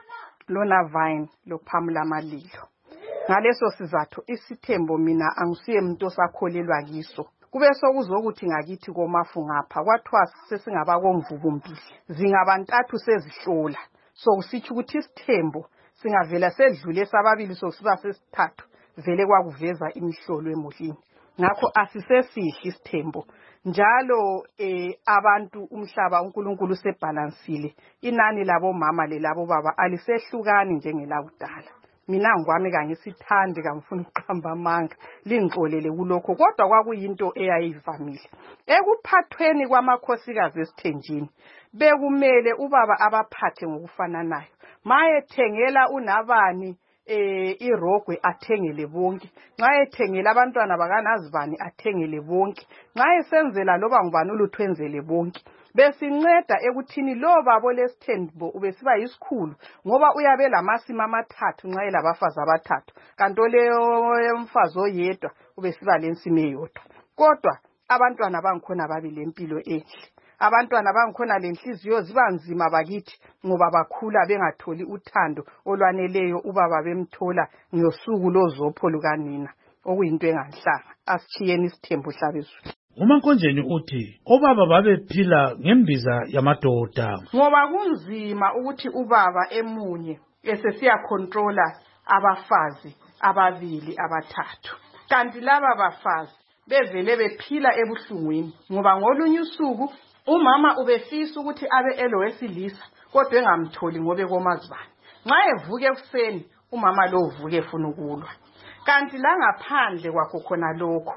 loNavine loPhamula Amalilo. Ngaleso sizathu isithembo mina angisiye umuntu osakholelwa kiso. Kube sokuzokuthi ngakithi koMafu ngapha kwathiwa sesingaba komvubumbili zingabantathu sezihlola. So kusitsho ukuthi isithembo singavela sedlule sababili sokusiba sesithathu vele kwakuveza imihlolo emulini. Ngakho asisesihle isithembo. Njalo abantu umhlaba uNkulunkulu sebalansile. Inani labo mama lelabo baba alisehlukani njengelakudala. Mina ngwami kangisithande kamfuna uqhamba amanga lingixolele kulokho, kodwa kwakuyinto eyayivamile. Ekuphathweni kwamakhosikazi esithenjini bekumele ubaba abaphathe ngokufananayo. Mayethengela unabani irogwe athengele bonke, nxa ethengela abantwana bakanazibani athengele bonke, nxa esenzela loba ngubani uluthwenzele bonke. Besinceda ekuthini lo babo lesithembo ubesiba yisikhulu ngoba uyabe lamasimi amathathu nxa elabafazi abathathu, kanti leyo umfazi oyedwa ubesiba lensimi eyodwa. Kodwa abantwana bangikhona babile impilo enhle. Abantwana bangikhona lenhliziyo zibanzima bakithi ngoba bakhula bengatholi uthando olwaneleyo ubaba bemthola ngosuku lozopho lukanina, okuyinto enganhlanga. Asitshiyeni isithembo hlabezulu. uMankonjeni uthi obaba babephila ngembiza yamadoda. Ngoba kunzima ukuthi ubaba emunye esesiya controller abafazi ababili abathathu. Kanti laba bafazi bevele bephila ebuhlungwini ngoba ngolunye usuku umama ubefisa ukuthi abe elowesilisa kodwa engamtholi ngobe komazibani. Nxa evuke ekuseni umama lo uvuke efuna ukulwa. Kanti la ngaphandle kwakho khona lokho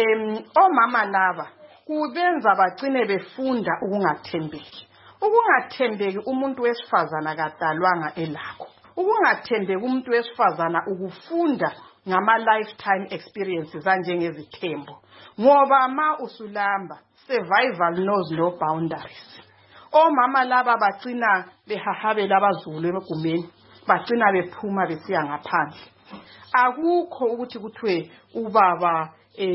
omama laba kubenza bagcine befunda ukungathembeki. Ukungathembeki umuntu wesifazana kadalwanga elakho. Ukungathembeki umuntu wesifazana ukufunda ngama lifetime experiences anjengezithembo. Ngoba ma usulamba survival knows no boundaries. Omama laba bagcina behahabela abazulu emagumeni, bagcina bephuma besiya ngaphandle. Akukho ukuthi kuthiwe ubaba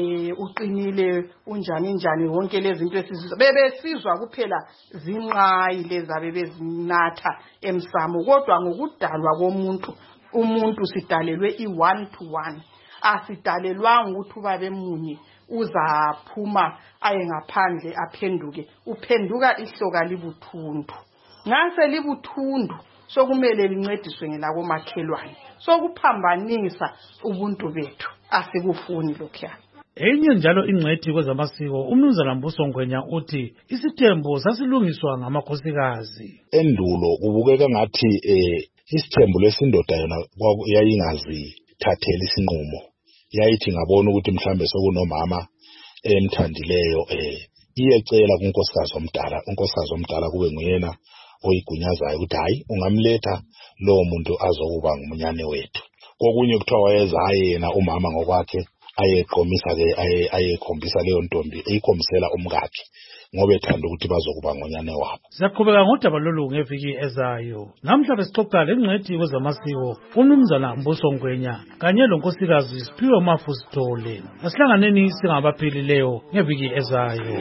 uqinile unjani wonke lezi zinto esizizwa. Bebesizwa kuphela zinqayi lezi abebezinatha emsamo, kodwa ngokudalwa komuntu umuntu sidalelwe i-1 to 1 asidalelwanga ukuthi ubabe munye uzaphuma aye ngaphandle aphenduke uphenduka ihloka libuthundu ngase libuthundu sokumele lincediswe ngelakomakhelwane sokuphambanisa ubuntu bethu asikufuni lokho. Enye njalo ingcwethi kwezamasiko umnumzana Mbuso Ngwenya uthi isithembo sasilungiswa ngamakhosikazi. Endulo kubukeka ngathi isithembo lesindoda yona yayingazithathela isinqumo. Yayithi ngabona ukuthi mhlambe sokunomama emthandileyo iyecela kunkosikazi omdala, unkosikazi omdala kube nguyena oyigunyazayo ukuthi hayi ungamletha lowo muntu azokuba ngumunyane wethu. Kokunye kuthiwa wayeza yena umama ngokwakhe ayeqomisa ke ayekhombisa leyo ntombi eyikhombisela umkakhe ngoba ethanda ukuthi bazokuba ngonyane wabo. Siyaqhubeka ngodaba lolu ngeviki ezayo. Namhlanje sixoxa lengcwethi kwezamasiko umnumzana Mbuso Ngwenya kanye lonkosikazi Siphiwe Mafusithole. Asihlanganeni singabaphilileyo ngeviki ezayo.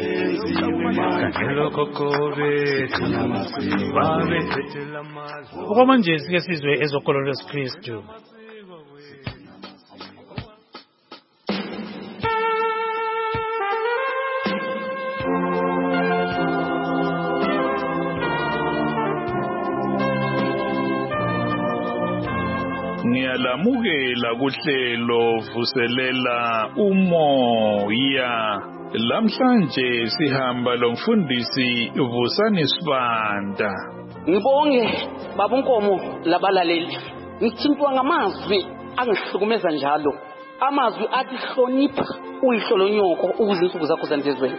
Okwamanje sike sizwe ezokolo lwesikristu. Ngiyalamukela kuhlelo vuselela umoya. Lamhlanje sihamba lomfundisi Vusani Sibanda. Ngibonge babunkomo labalaleli. Ngithintwa ngamazwi angihlukumeza njalo. Amazwi athi hlonipha uyihlolonyoko ukuze insuku zakho zandezweni.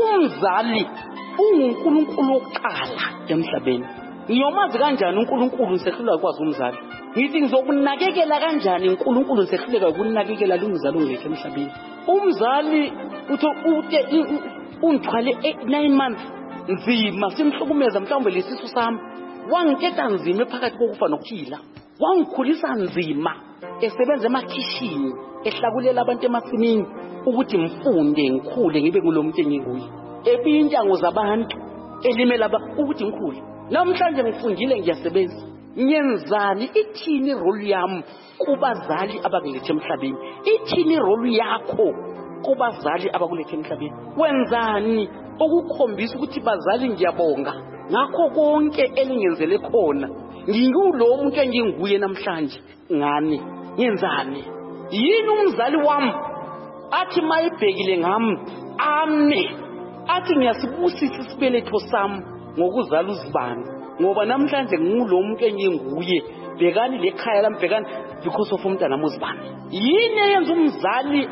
Umzali unguNkulunkulu wokuqala emhlabeni. Ngiyomazi kanjani uNkulunkulu ngisehlulwa ukwazi umzali? Ngithi ngizokunakekela kanjani uNkulunkulu ngisehluleka ukunakekela lumzali ongekho emhlabeni? Umzali uthi ungithwale 9 months nzima simhlukumeza mhlawumbe lesisu sami. Wangiketa nzima ephakathi kokufa nokuphila. Wangikhulisa nzima esebenza emakhishini ehlakulela abantu emasimini ukuthi mfunde ngikhule ngibe kulomuntu enginguye. Ebintango zabantu elimela ukuthi ngikhule. Namhlanje ngifundile ngiyasebenza. Ngiyenzani ithini role yami kubazali abakulethe emhlabeni? Ithini role yakho kubazali abakulethe emhlabeni? Wenzani ukukhombisa ukuthi bazali ngiyabonga ngakho konke elingenzele khona? Ngikulo muntu enginguye namhlanje. Ngani? Ngenzani? Yini umzali wami athi mayibhekile ngami ame athi ngiyasibusisa isibeletho sami ngokuzala uzibani ngoba namhlanje ngikulo muntu enginguye? Bhekani lekhaya lami, bhekani because of umntana muzibani. Yini eyenza umzali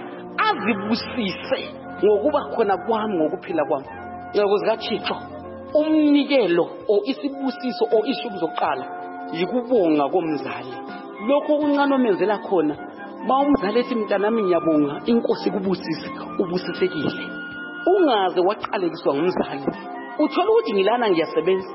azibusise ngokuba khona kwami ngokuphila kwami? Ngokuzi kaThixo umnikelo o isibusiso o ishubu zokuqala yikubonga komzali. Lokho kuncane omenzela khona umzali ethi mntanami ngiyabonga inkosi kubusise ubusisekile. Ungaze waqalekiswa ngumzali. Uthola ukuthi ngilana ngiyasebenza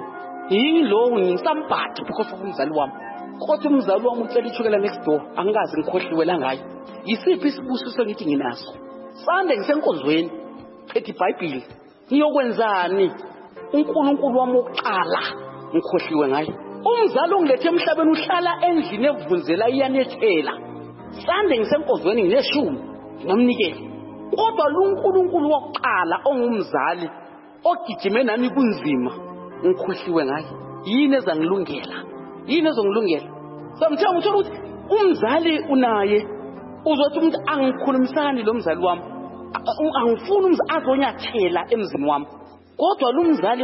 yilo ngisambhathi because of umzali wami. Kodwa umzali wami ucela ithukela next door angikazi ngikhohliwela ngayo. Yisiphi isibusiso ngithi nginaso? Sande ngisenkonzweni phethe iBhayibheli. Ngiyokwenzani? uNkulunkulu wami oqala ngikhohliwe ngayo. Umzali ongilethe emhlabeni uhlala endlini evunzela iyanethela. Sande ngisenkonzweni ngineshumi ngamnikela. Kodwa lo uNkulunkulu wokuqala ongumzali ogijime nami kunzima ngikhohliwe ngayo. Yini ezangilungela? Yini ezongilungela? Somthetho uthola ukuthi umzali unaye uzothi umuntu angikhulumisani lo mzali wami. Angifuni umzali azonyathela emzini wami. Kodwa lo mzali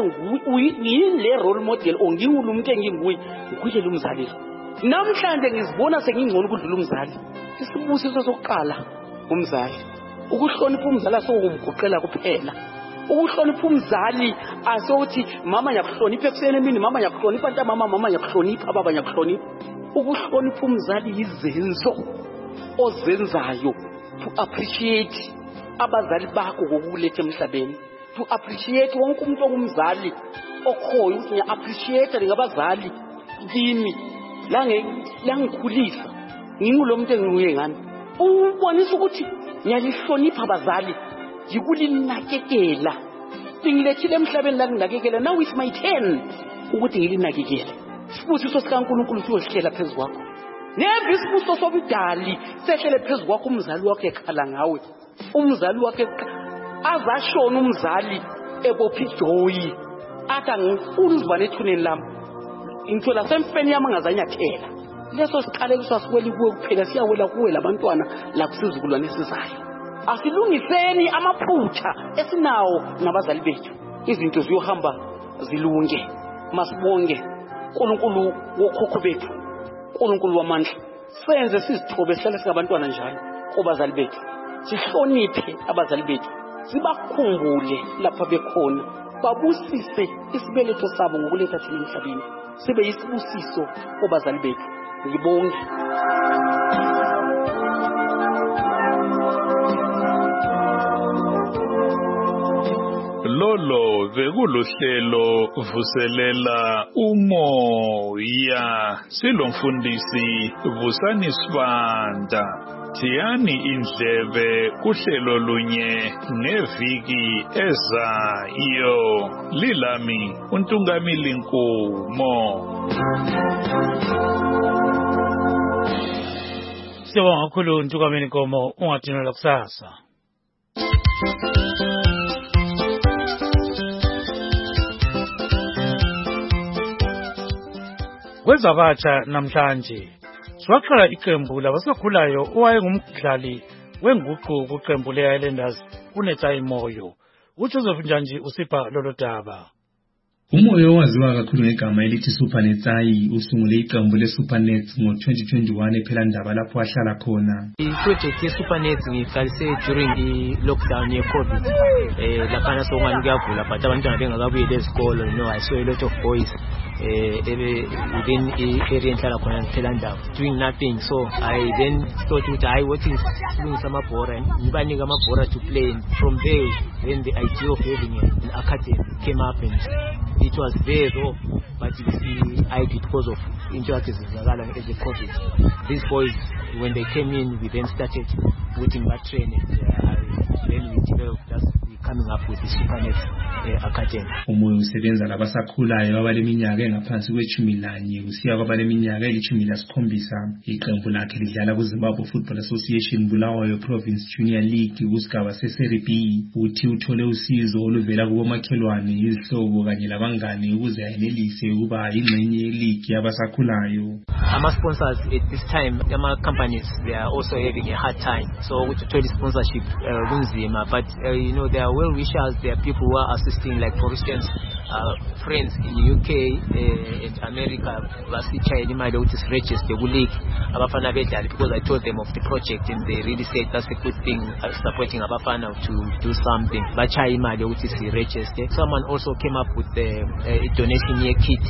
yini le role model ongiwulu umuntu enginguye nguye lo mzali. Namhlanje ngizibona sengingcono ukudlula umzali. Isibusiso sokuqala umzali. Ukuhlonipha umzali asokumgoqela kuphela. Ukuhlonipha umzali asokuthi mama ngiyakuhlonipha ekuseni emini, mama ngiyakuhlonipha ntambama, mama ngiyakuhlonipha, baba ngiyakuhlonipha. Ukuhlonipha umzali yizenzo ozenzayo to appreciate abazali bakho ngokuletha emhlabeni. To appreciate wonke umuntu ongumzali okhoyo ukuthi ngiya appreciate ngabazali kimi la ngikhulisa ngingulo muntu enginuye ngani. Ubonisa ukuthi ngiyalihlonipha abazali ngikulinakekela. Ngilethile emhlabeni la nginakekela. Now it's my turn ukuthi ngilinakekele. Sibusiso sikaNkulunkulu siyosihlela phezulu kwakho. neva isibuso sobudali sehlele phezu kwakho umzali wakho ekhala ngawe umzali wakhe azashona umzali ebophi ijoyi athi angifuni uzibane ethuneni lami ngithola semfeni yami angazanyathela leso siqaleliswa siweli kuwe kuphela siyawela kuwe labantwana la kusizukulwane esizayo asilungiseni amaphutha esinawo nabazali bethu izinto ziyohamba zilunge masibonge uNkulunkulu wokhokho bethu uNkulunkulu wamandla senze sizithobe sihlale singabantwana njalo kubazali bethu sihloniphe abazali bethu sibakhumbule lapha bekhona babusise isibeletho sabo ngokuletha thina emhlabeni sibe yisibusiso kubazali bethu ngibonge lolo bekuluhlelo vuselela umoya silomfundisi Vusani Sibanda Tiyani indlebe kuhlelo lunye ngeviki ezayo lilami uNtungamili Nkumo Sibonga kakhulu uNtungamili Nkumo ungadinela kusasa Kwezabatsha namhlanje swaqala iqembu labasakhulayo owayengumdlali wenguqu kuqembu le-Highlanders uNetsayi Moyo uJoseph Njanji usipha lolo daba Umoyo waziwa kakhulu ngegama elithi Super Netsayi usungule iqembu leSuperNets ngo-2021 ephela ndaba lapho wahlala khona. I-project yeSuperNets ngiyiqalise during i-lockdown ye-COVID. Laphana sokungani kuyavula but abantwana bengakabuyeli ezikolo. I saw a lot of boys within area enhlala khona ngiphela ndaba doing nothing, so I then thought ukuthi what is silungisa amabhora ngibanika amabhora to play, and from there then the idea of having an academy came up, and it was there though, but it's I did because of interactions with the COVID. These boys, when they came in, we then started putting that training, and then we developed that coming up with the SuperNets Academy. Umoyo usebenza labasakhulayo abaleminyaka engaphansi kwe-11 kusiya kwabaleminyaka eli-17. Iqembu lakhe lidlala kuZimbabwe Football Association Bulawayo Province Junior League kusigaba se-Serie B. Uthi uthole usizo oluvela kubomakhelwane, izihlobo kanye labangane ukuze ayenelise ukuba yingxenye ye-league yabasakhulayo. Sponsors at this time, companies, they are also having a hard time. So with the sponsorship, but there are well-wishers, there are people who are assisting, like for instance, friends in the UK and America, which is registered league, because I told them of the project and they really said that's a good thing, supporting Abafana to do something. But which is registered. Someone also came up with a donation year kit.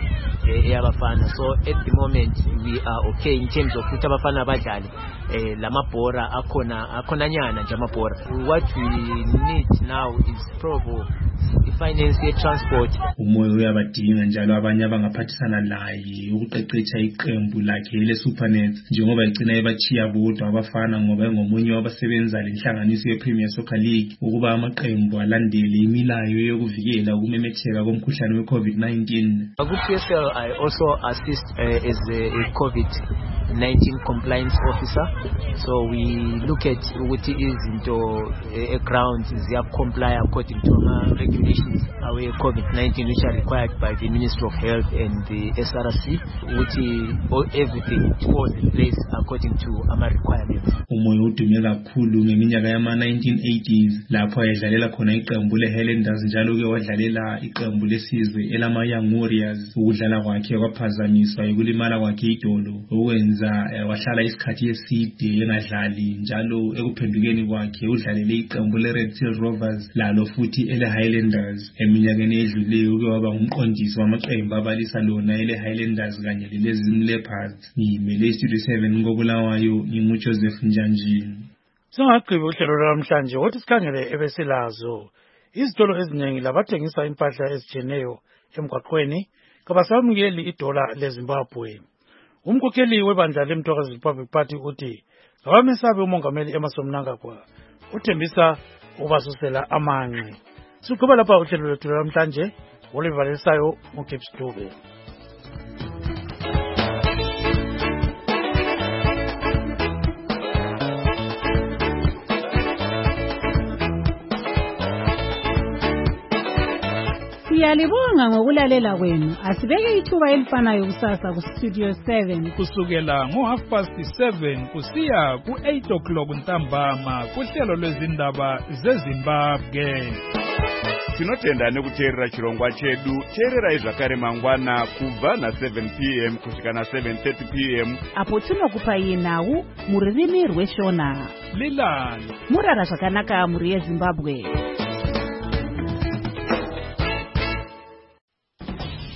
So at the moment we are okay in terms of Abafana Badali. Lamapora akona nyana jamapora. What we need now is probably finance transport. Umoyo uyabadinga njalo abanye abangaphathisana naye ukuqeqesha iqembu lakhe leSuperNets njengoba igcina ebachiya bodwa abafana ngoba engomunye wabasebenza lenhlanganiso yePremier Soccer League ukuba amaqembu alandele imilayo yokuvikela ukumemetheka komkhuhlane weCovid-19. PSL, I also assist as a COVID-19 compliance officer. So we look at what is into a ground, they comply according to regulations away COVID-19 which are required by the Ministry of Health and the SRC, which everything was in place according to our requirements. Umoyo udume kakhulu ngeminyaka yama-1980s lapho ayedlalela khona iqembu le-Highlanders njalo ke wadlalela iqembu lesizwe elama Young Warriors. Ukudlala kwakhe kwaphazamiswa ukulimala kwakhe idolo okwenza wahlala isikhathi eside engadlali, njalo ekuphendukeni kwakhe udlalele iqembu le-Red Seal Rovers lalo futhi ele-Highlanders. Eminyakeni edluleyo ke waba ngumqondisi wamaqembu abalisa lona ele-Highlanders kanye lelezim Leopards. Ngimele Studio 7 ngobulawayo nginguJoseph Njanji. Singagqiba uhlelo lwamhlanje wothi sikhangele ebesilazo. Izitolo eziningi labathengisa impahla ezijeneyo emgwaqweni kabasamukeli idola leZimbabwe. Umkhokheli webandla leMthokozi Republic Party uthi kabamesabe umongameli Emmerson Mnangagwa uthembisa ukubasusela amanqe. Siqhubeka lapha uhlelo lwethu lwamhlanje olivalisayo uGibbs Dube. Siyalibonga ngokulalela kwenu. Asibeke ithuba elifanayo kusasa kuStudio 7 kusukela ngo7:30 kusiya ku8 ntambama kuhlelo lwezindaba zeZimbabwe. Tinotenda nekuteerera chirongwa chedu. Teerera zvakare mangwana kubva na7 p.m. kusvika na7:30 p.m. apo tinokupai nhau muririmi rweshona. Lilani murara zvakanaka muri yeZimbabwe.